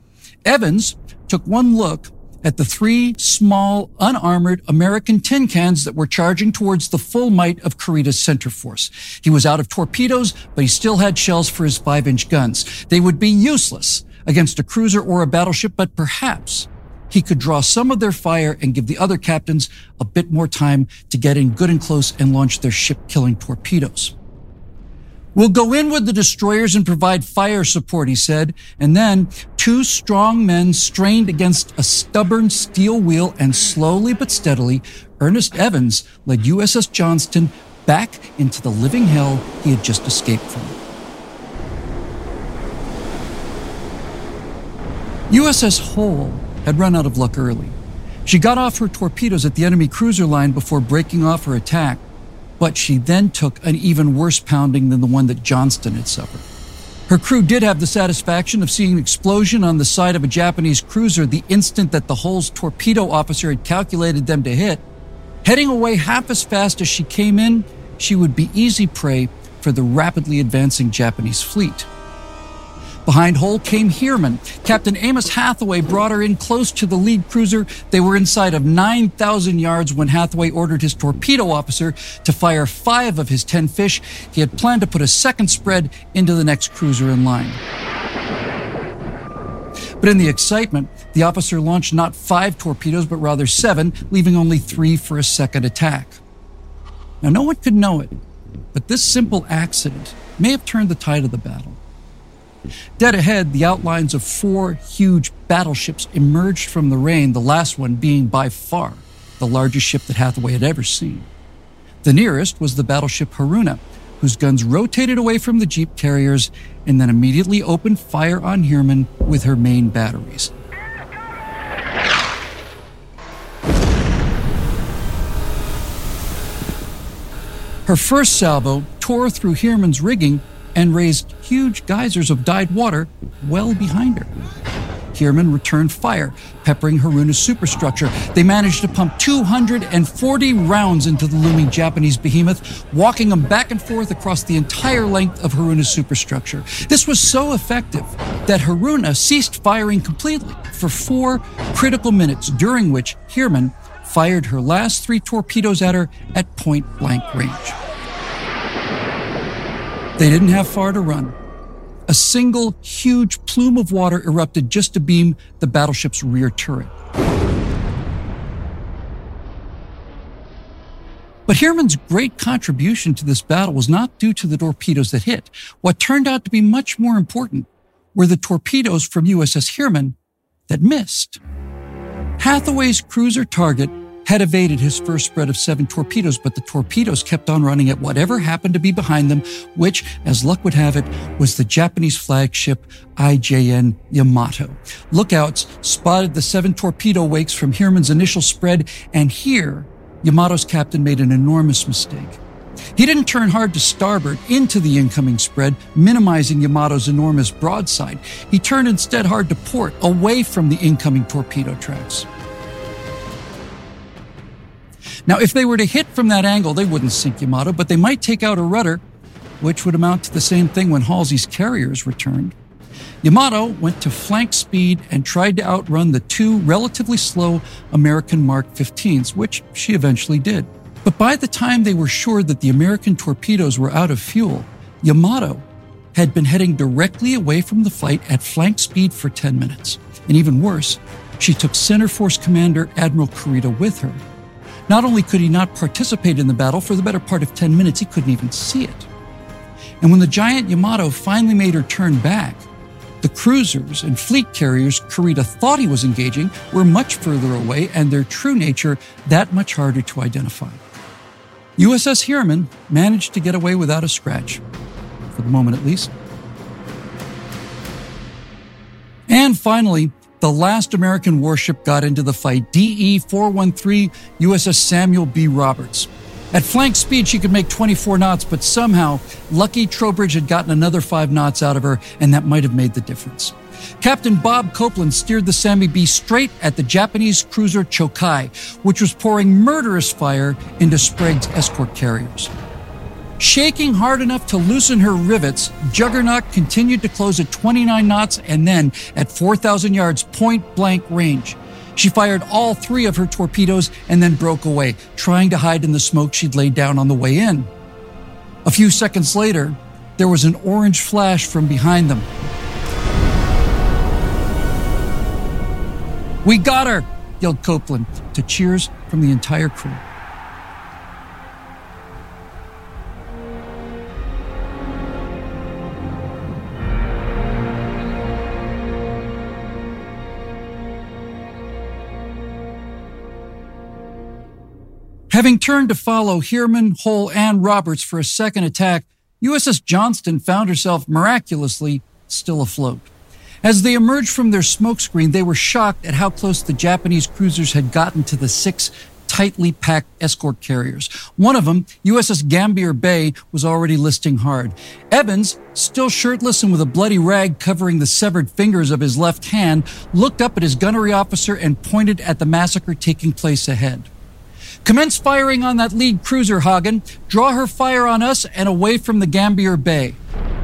Evans took one look at the 3 small, unarmored American tin cans that were charging towards the full might of Kurita's center force. He was out of torpedoes, but he still had shells for his 5-inch guns. They would be useless against a cruiser or a battleship, but perhaps he could draw some of their fire and give the other captains a bit more time to get in good and close and launch their ship-killing torpedoes. "We'll go in with the destroyers and provide fire support," he said. And then 2 strong men strained against a stubborn steel wheel, and slowly but steadily, Ernest Evans led USS Johnston back into the living hell he had just escaped from. USS Hull had run out of luck early. She got off her torpedoes at the enemy cruiser line before breaking off her attack, but she then took an even worse pounding than the one that Johnston had suffered. Her crew did have the satisfaction of seeing an explosion on the side of a Japanese cruiser the instant that the Hull's torpedo officer had calculated them to hit. Heading away half as fast as she came in, she would be easy prey for the rapidly advancing Japanese fleet. Behind Hull came Heermann. Captain Amos Hathaway brought her in close to the lead cruiser. They were inside of 9,000 yards when Hathaway ordered his torpedo officer to fire 5 of his 10 fish. He had planned to put a second spread into the next cruiser in line. But in the excitement, the officer launched not 5 torpedoes, but rather 7, leaving only 3 for a second attack. Now, no one could know it, but this simple accident may have turned the tide of the battle. Dead ahead, the outlines of 4 huge battleships emerged from the rain, the last one being by far the largest ship that Hathaway had ever seen. The nearest was the battleship Haruna, whose guns rotated away from the jeep carriers and then immediately opened fire on Heermann with her main batteries. Her first salvo tore through Heermann's rigging and raised huge geysers of dyed water well behind her. Heermann returned fire, peppering Haruna's superstructure. They managed to pump 240 rounds into the looming Japanese behemoth, walking them back and forth across the entire length of Haruna's superstructure. This was so effective that Haruna ceased firing completely for 4 critical minutes, during which Heermann fired her last 3 torpedoes at her at point-blank range. They didn't have far to run. A single huge plume of water erupted just to beam the battleship's rear turret. But Heermann's great contribution to this battle was not due to the torpedoes that hit. What turned out to be much more important were the torpedoes from USS Heermann that missed. Hathaway's cruiser Target had evaded his first spread of 7 torpedoes, but the torpedoes kept on running at whatever happened to be behind them, which, as luck would have it, was the Japanese flagship IJN Yamato. Lookouts spotted the 7 torpedo wakes from Heermann's initial spread, and here, Yamato's captain made an enormous mistake. He didn't turn hard to starboard into the incoming spread, minimizing Yamato's enormous broadside. He turned instead hard to port, away from the incoming torpedo tracks. Now, if they were to hit from that angle, they wouldn't sink Yamato, but they might take out a rudder, which would amount to the same thing when Halsey's carriers returned. Yamato went to flank speed and tried to outrun the 2 relatively slow American Mark 15s, which she eventually did. But by the time they were sure that the American torpedoes were out of fuel, Yamato had been heading directly away from the fight at flank speed for 10 minutes. And even worse, she took Center Force Commander Admiral Kurita with her. Not only could he not participate in the battle for the better part of 10 minutes, he couldn't even see it. And when the giant Yamato finally made her turn back, the cruisers and fleet carriers Kurita thought he was engaging were much further away and their true nature that much harder to identify. USS Heermann managed to get away without a scratch, for the moment at least. And finally, the last American warship got into the fight, DE-413 USS Samuel B. Roberts. At flank speed, she could make 24 knots, but somehow Lucky Trowbridge had gotten another 5 knots out of her, and that might have made the difference. Captain Bob Copeland steered the Sammy B straight at the Japanese cruiser Chokai, which was pouring murderous fire into Sprague's escort carriers. Shaking hard enough to loosen her rivets, Juggernaut continued to close at 29 knots and then, at 4,000 yards point-blank range, she fired all 3 of her torpedoes and then broke away, trying to hide in the smoke she'd laid down on the way in. A few seconds later, there was an orange flash from behind them. "We got her!" yelled Copeland, to cheers from the entire crew. Having turned to follow Heermann, Hull, and Roberts for a second attack, USS Johnston found herself miraculously still afloat. As they emerged from their smokescreen, they were shocked at how close the Japanese cruisers had gotten to the 6 tightly packed escort carriers. One of them, USS Gambier Bay, was already listing hard. Evans, still shirtless and with a bloody rag covering the severed fingers of his left hand, looked up at his gunnery officer and pointed at the massacre taking place ahead. "Commence firing on that lead cruiser, Hagen. Draw her fire on us and away from the Gambier Bay."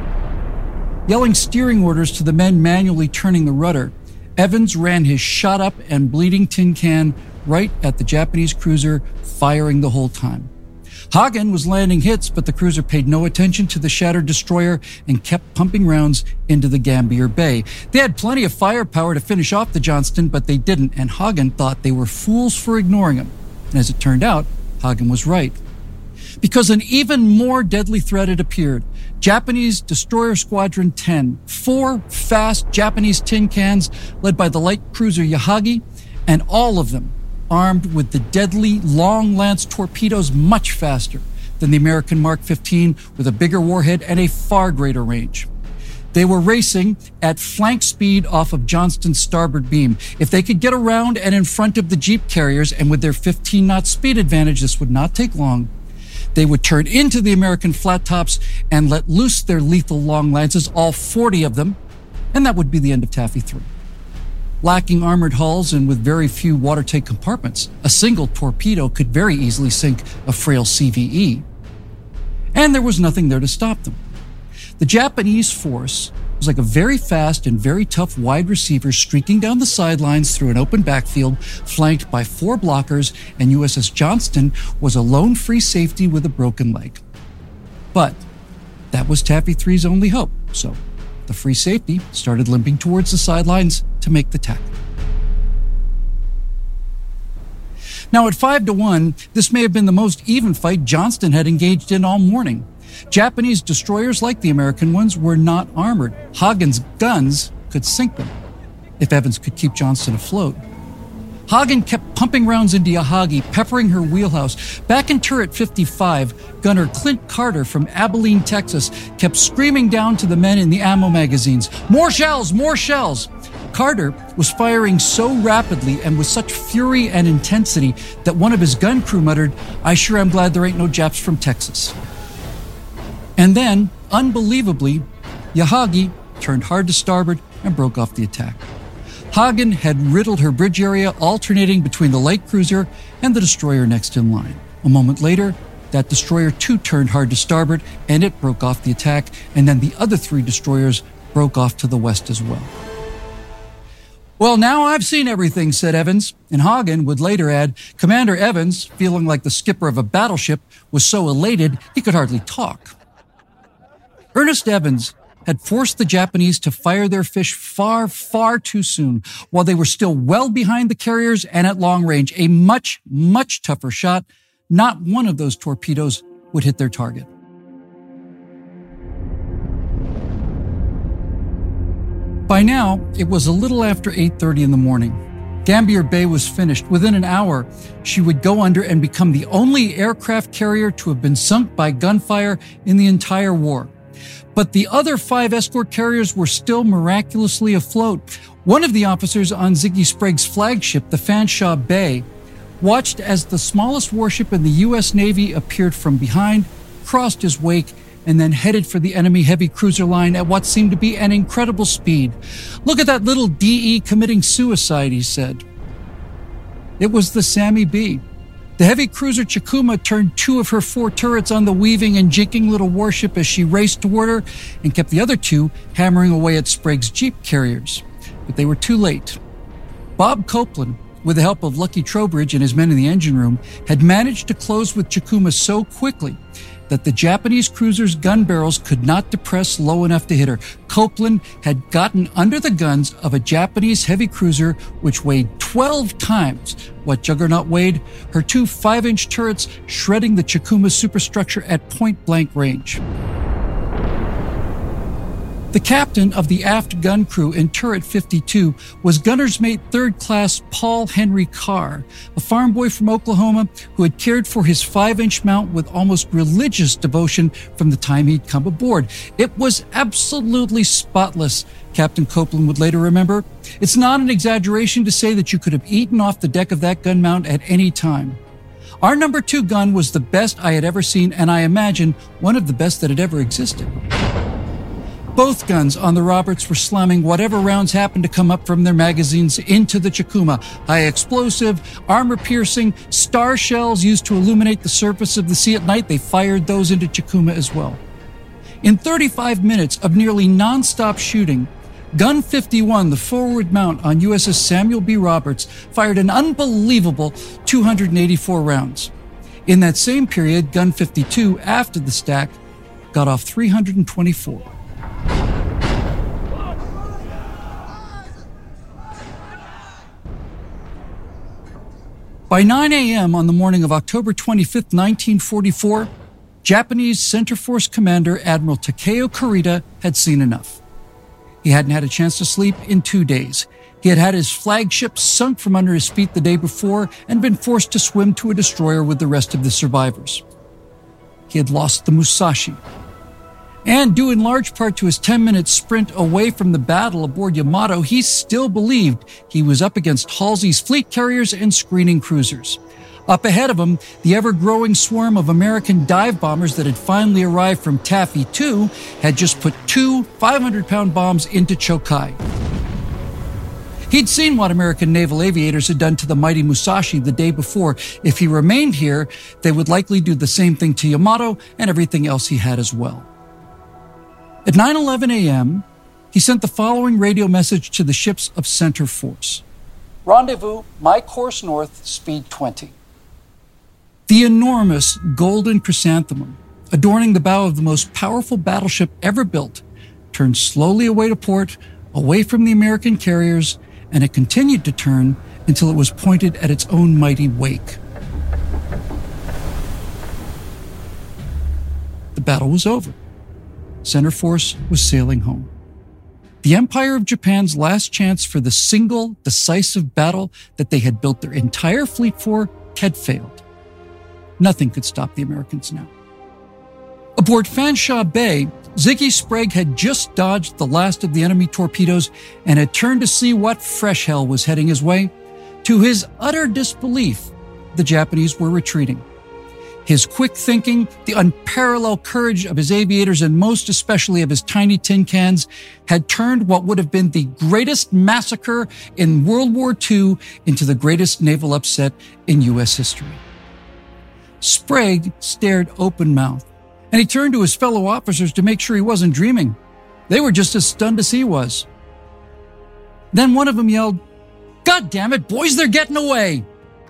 Yelling steering orders to the men manually turning the rudder, Evans ran his shot-up and bleeding tin can right at the Japanese cruiser, firing the whole time. Hagen was landing hits, but the cruiser paid no attention to the shattered destroyer and kept pumping rounds into the Gambier Bay. They had plenty of firepower to finish off the Johnston, but they didn't, and Hagen thought they were fools for ignoring him. And as it turned out, Hagen was right. Because an even more deadly threat had appeared. Japanese Destroyer Squadron 10, 4 fast Japanese tin cans led by the light cruiser Yahagi, and all of them armed with the deadly long lance torpedoes much faster than the American Mark 15 with a bigger warhead and a far greater range. They were racing at flank speed off of Johnston's starboard beam. If they could get around and in front of the Jeep carriers, and with their 15-knot speed advantage, this would not take long, they would turn into the American flat tops and let loose their lethal long lances, all 40 of them, and that would be the end of Taffy 3. Lacking armored hulls and with very few watertight compartments, a single torpedo could very easily sink a frail CVE. And there was nothing there to stop them. The Japanese force was like a very fast and very tough wide receiver streaking down the sidelines through an open backfield, flanked by 4 blockers, and USS Johnston was a lone free safety with a broken leg. But that was Taffy 3's only hope, so the free safety started limping towards the sidelines to make the tackle. Now, at 5-1, this may have been the most even fight Johnston had engaged in all morning. Japanese destroyers, like the American ones, were not armored. Hagen's guns could sink them, if Evans could keep Johnston afloat. Hagen kept pumping rounds into Yahagi, peppering her wheelhouse. Back in turret 55, gunner Clint Carter from Abilene, Texas, kept screaming down to the men in the ammo magazines, "More shells! More shells!" Carter was firing so rapidly and with such fury and intensity that one of his gun crew muttered, "I sure am glad there ain't no Japs from Texas." And then, unbelievably, Yahagi turned hard to starboard and broke off the attack. Hagen had riddled her bridge area, alternating between the light cruiser and the destroyer next in line. A moment later, that destroyer too turned hard to starboard and it broke off the attack, and then the other 3 destroyers broke off to the west as well. "Well, now I've seen everything," said Evans, and Hagen would later add, Commander Evans, feeling like the skipper of a battleship, was so elated he could hardly talk. Ernest Evans had forced the Japanese to fire their fish far, far too soon, while they were still well behind the carriers and at long range. A much, much tougher shot. Not one of those torpedoes would hit their target. By now, it was a little after 8:30 in the morning. Gambier Bay was finished. Within an hour, she would go under and become the only aircraft carrier to have been sunk by gunfire in the entire war. But the other 5 escort carriers were still miraculously afloat. One of the officers on Ziggy Sprague's flagship, the Fanshawe Bay, watched as the smallest warship in the U.S. Navy appeared from behind, crossed his wake, and then headed for the enemy heavy cruiser line at what seemed to be an incredible speed. "Look at that little DE committing suicide," he said. It was the Sammy B. The heavy cruiser Chikuma turned 2 of her 4 turrets on the weaving and jinking little warship as she raced toward her and kept the other 2 hammering away at Sprague's Jeep carriers. But they were too late. Bob Copeland, with the help of Lucky Trowbridge and his men in the engine room, had managed to close with Chikuma so quickly that the Japanese cruiser's gun barrels could not depress low enough to hit her. Copeland had gotten under the guns of a Japanese heavy cruiser which weighed 12 times what Juggernaut weighed, her 2 5-inch turrets shredding the Chikuma's superstructure at point-blank range. The captain of the aft gun crew in turret 52 was gunner's mate 3rd class Paul Henry Carr, a farm boy from Oklahoma who had cared for his 5-inch mount with almost religious devotion from the time he'd come aboard. It was absolutely spotless, Captain Copeland would later remember. It's not an exaggeration to say that you could have eaten off the deck of that gun mount at any time. Our number 2 gun was the best I had ever seen, and I imagine one of the best that had ever existed. Both guns on the Roberts were slamming whatever rounds happened to come up from their magazines into the Chikuma. High explosive, armor-piercing, star shells used to illuminate the surface of the sea at night, they fired those into Chikuma as well. In 35 minutes of nearly non-stop shooting, Gun 51, the forward mount on USS Samuel B. Roberts, fired an unbelievable 284 rounds. In that same period, Gun 52, after the stack, got off 324. By 9 a.m. on the morning of October 25, 1944, Japanese Center Force Commander Admiral Takeo Kurita had seen enough. He hadn't had a chance to sleep in 2 days. He had had his flagship sunk from under his feet the day before and been forced to swim to a destroyer with the rest of the survivors. He had lost the Musashi. And due in large part to his 10-minute sprint away from the battle aboard Yamato, he still believed he was up against Halsey's fleet carriers and screening cruisers. Up ahead of him, the ever-growing swarm of American dive bombers that had finally arrived from Taffy 2 had just put 2 500-pound bombs into Chokai. He'd seen what American naval aviators had done to the mighty Musashi the day before. If he remained here, they would likely do the same thing to Yamato and everything else he had as well. At 9:11 a.m., he sent the following radio message to the ships of Center Force. Rendezvous, my course north, speed 20. The enormous golden chrysanthemum, adorning the bow of the most powerful battleship ever built, turned slowly away to port, away from the American carriers, and it continued to turn until it was pointed at its own mighty wake. The battle was over. Center Force was sailing home. The Empire of Japan's last chance for the single decisive battle that they had built their entire fleet for had failed. Nothing could stop the Americans now. Aboard Fanshawe Bay, Ziggy Sprague had just dodged the last of the enemy torpedoes and had turned to see what fresh hell was heading his way. To his utter disbelief, the Japanese were retreating. His quick thinking, the unparalleled courage of his aviators, and most especially of his tiny tin cans, had turned what would have been the greatest massacre in World War II into the greatest naval upset in U.S. history. Sprague stared open-mouthed, and he turned to his fellow officers to make sure he wasn't dreaming. They were just as stunned as he was. Then one of them yelled, "God damn it, boys, they're getting away!"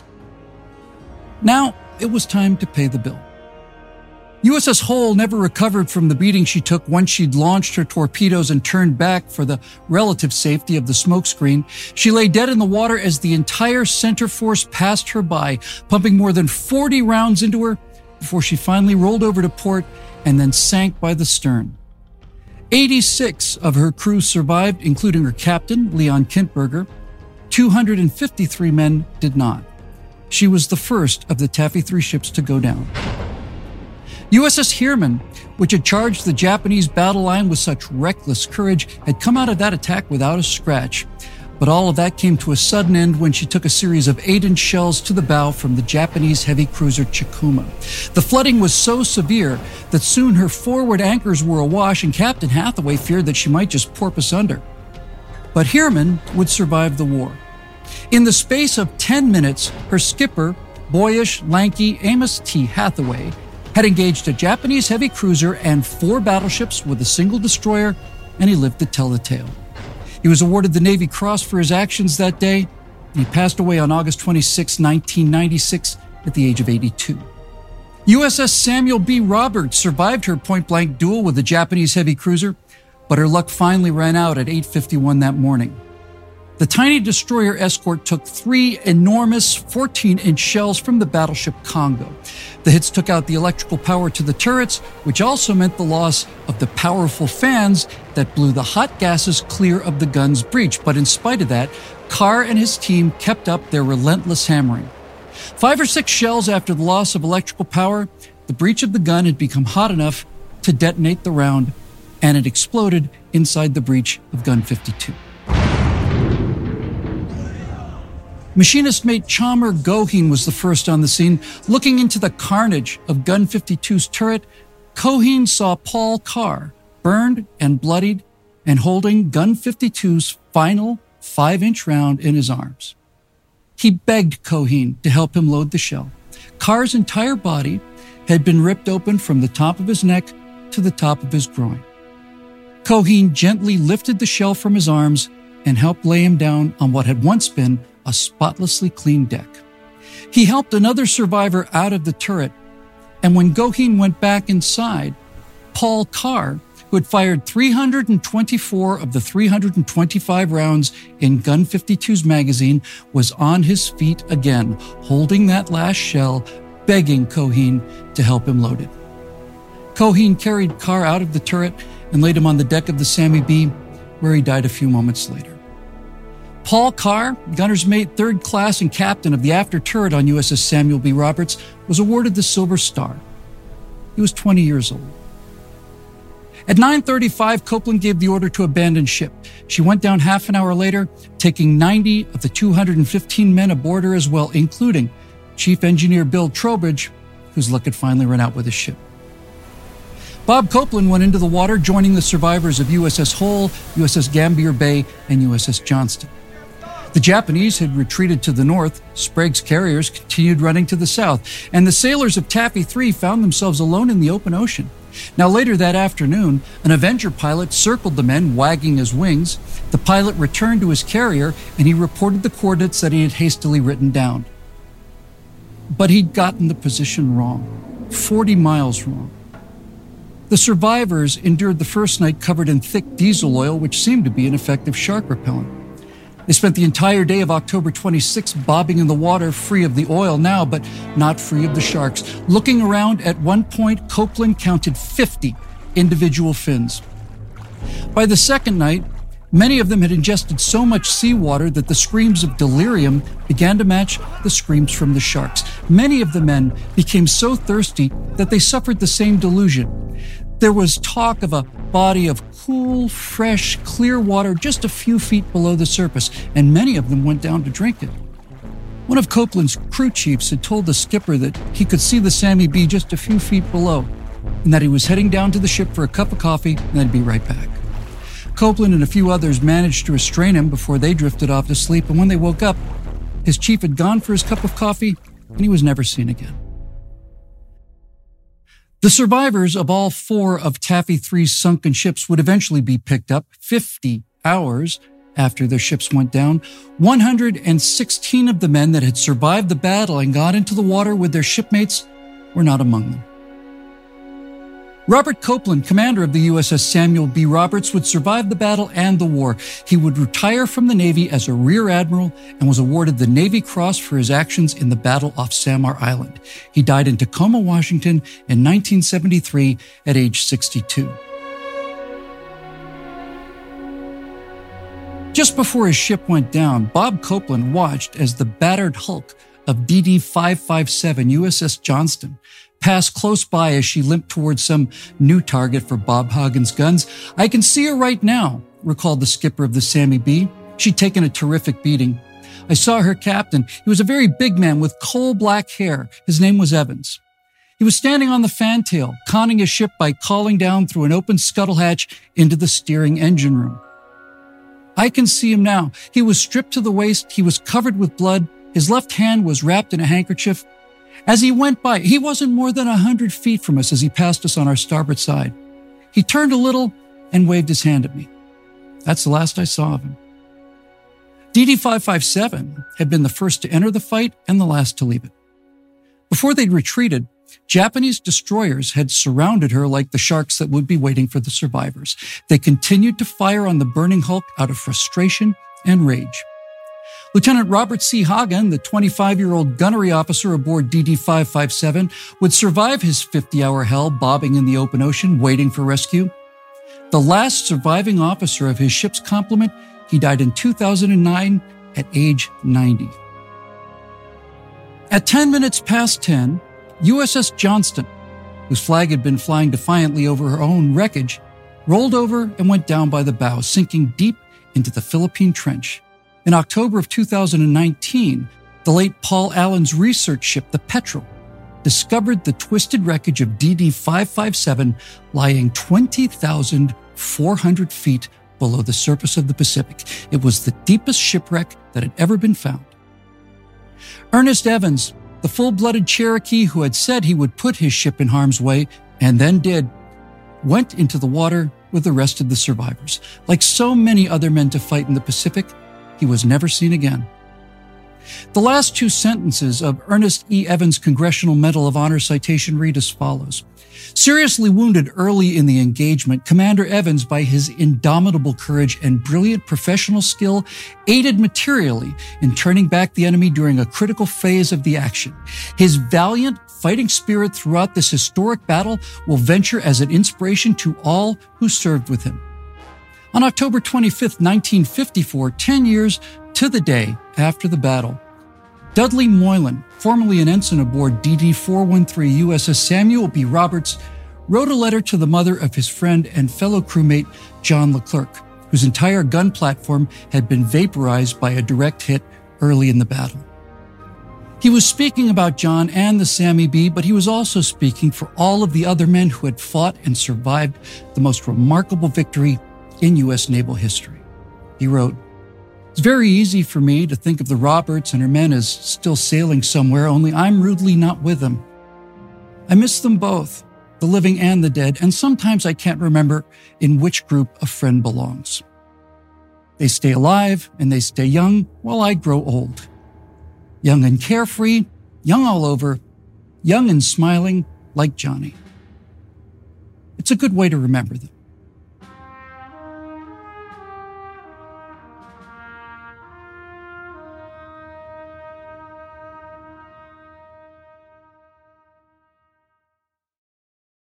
Now, it was time to pay the bill. USS Hull never recovered from the beating she took once she'd launched her torpedoes and turned back for the relative safety of the smokescreen. She lay dead in the water as the entire center force passed her by, pumping more than 40 rounds into her before she finally rolled over to port and then sank by the stern. 86 of her crew survived, including her captain, Leon Kintberger. 253 men did not. She was the first of the Taffy 3 ships to go down. USS Heermann, which had charged the Japanese battle line with such reckless courage, had come out of that attack without a scratch. But all of that came to a sudden end when she took a series of 8-inch shells to the bow from the Japanese heavy cruiser Chikuma. The flooding was so severe that soon her forward anchors were awash, and Captain Hathaway feared that she might just porpoise under. But Heermann would survive the war. In the space of 10 minutes, her skipper, boyish, lanky Amos T. Hathaway, had engaged a Japanese heavy cruiser and 4 battleships with a single destroyer, and he lived to tell the tale. He was awarded the Navy Cross for his actions that day, and he passed away on August 26, 1996, at the age of 82. USS Samuel B. Roberts survived her point-blank duel with the Japanese heavy cruiser, but her luck finally ran out at 8:51 that morning. The tiny destroyer escort took 3 enormous 14-inch shells from the battleship Congo. The hits took out the electrical power to the turrets, which also meant the loss of the powerful fans that blew the hot gases clear of the gun's breech. But in spite of that, Carr and his team kept up their relentless hammering. 5 or 6 shells after the loss of electrical power, the breech of the gun had become hot enough to detonate the round, and it exploded inside the breech of Gun 52. Machinist mate Chalmer Goheen was the first on the scene. Looking into the carnage of Gun 52's turret, Goheen saw Paul Carr, burned and bloodied and holding Gun 52's final 5-inch round in his arms. He begged Goheen to help him load the shell. Carr's entire body had been ripped open from the top of his neck to the top of his groin. Goheen gently lifted the shell from his arms and helped lay him down on what had once been a spotlessly clean deck. He helped another survivor out of the turret, and when Goheen went back inside, Paul Carr, who had fired 324 of the 325 rounds in Gun 52's magazine, was on his feet again, holding that last shell, begging Goheen to help him load it. Goheen carried Carr out of the turret and laid him on the deck of the Sammy B, where he died a few moments later. Paul Carr, gunner's mate, 3rd class and captain of the after turret on USS Samuel B. Roberts, was awarded the Silver Star. He was 20 years old. At 9:35, Copeland gave the order to abandon ship. She went down half an hour later, taking 90 of the 215 men aboard her as well, including Chief Engineer Bill Trowbridge, whose luck had finally run out with his ship. Bob Copeland went into the water, joining the survivors of USS Hull, USS Gambier Bay, and USS Johnston. The Japanese had retreated to the north, Sprague's carriers continued running to the south, and the sailors of Taffy 3 found themselves alone in the open ocean. Now later that afternoon, an Avenger pilot circled the men, wagging his wings. The pilot returned to his carrier, and he reported the coordinates that he had hastily written down. But he'd gotten the position wrong, 40 miles wrong. The survivors endured the first night covered in thick diesel oil, which seemed to be an effective shark repellent. They spent the entire day of October 26 bobbing in the water, free of the oil now, but not free of the sharks. Looking around, at one point, Copeland counted 50 individual fins. By the second night, Many of them had ingested so much seawater that the screams of delirium began to match the screams from the sharks. Many of the men became so thirsty that they suffered the same delusion. There was talk of a body of cool, fresh, clear water just a few feet below the surface, and many of them went down to drink it. One of Copeland's crew chiefs had told the skipper that he could see the Sammy B just a few feet below, and that he was heading down to the ship for a cup of coffee and then be right back. Copeland and a few others managed to restrain him before they drifted off to sleep, and when they woke up, his chief had gone for his cup of coffee, and he was never seen again. The survivors of all 4 of Taffy 3's sunken ships would eventually be picked up 50 hours after their ships went down. 116 of the men that had survived the battle and got into the water with their shipmates were not among them. Robert Copeland, commander of the USS Samuel B. Roberts, would survive the battle and the war. He would retire from the Navy as a Rear Admiral and was awarded the Navy Cross for his actions in the battle off Samar Island. He died in Tacoma, Washington in 1973 at age 62. Just before his ship went down, Bob Copeland watched as the battered hulk of DD-557 USS Johnston passed close by as she limped towards some new target for Bob Hagen's guns. "I can see her right now," recalled the skipper of the Sammy B. She'd taken a terrific beating. "I saw her captain. He was a very big man with coal-black hair. His name was Evans. He was standing on the fantail, conning his ship by calling down through an open scuttle hatch into the steering engine room. I can see him now. He was stripped to the waist. He was covered with blood. His left hand was wrapped in a handkerchief. As he went by, he wasn't more than 100 feet from us as he passed us on our starboard side. He turned a little and waved his hand at me. That's the last I saw of him." DD-557 had been the first to enter the fight and the last to leave it. Before they'd retreated, Japanese destroyers had surrounded her like the sharks that would be waiting for the survivors. They continued to fire on the burning hulk out of frustration and rage. Lieutenant Robert C. Hagen, the 25-year-old gunnery officer aboard DD-557, would survive his 50-hour hell bobbing in the open ocean, waiting for rescue. The last surviving officer of his ship's complement, he died in 2009 at age 90. At 10 minutes past 10, USS Johnston, whose flag had been flying defiantly over her own wreckage, rolled over and went down by the bow, sinking deep into the Philippine Trench. In October of 2019, the late Paul Allen's research ship, the Petrel, discovered the twisted wreckage of DD-557 lying 20,400 feet below the surface of the Pacific. It was the deepest shipwreck that had ever been found. Ernest Evans, the full-blooded Cherokee who had said he would put his ship in harm's way, and then did, went into the water with the rest of the survivors. Like so many other men to fight in the Pacific, he was never seen again. The last 2 sentences of Ernest E. Evans' Congressional Medal of Honor citation read as follows. Seriously wounded early in the engagement, Commander Evans, by his indomitable courage and brilliant professional skill, aided materially in turning back the enemy during a critical phase of the action. His valiant fighting spirit throughout this historic battle will venture as an inspiration to all who served with him. On October 25, 1954, 10 years to the day after the battle, Dudley Moylan, formerly an ensign aboard DD-413 USS Samuel B. Roberts, wrote a letter to the mother of his friend and fellow crewmate John Leclerc, whose entire gun platform had been vaporized by a direct hit early in the battle. He was speaking about John and the Sammy B, but he was also speaking for all of the other men who had fought and survived the most remarkable victory in U.S. naval history. He wrote, "It's very easy for me to think of the Roberts and her men as still sailing somewhere, only I'm rudely not with them. I miss them both, the living and the dead, and sometimes I can't remember in which group a friend belongs. They stay alive and they stay young while I grow old. Young and carefree, young all over, young and smiling like Johnny." It's a good way to remember them.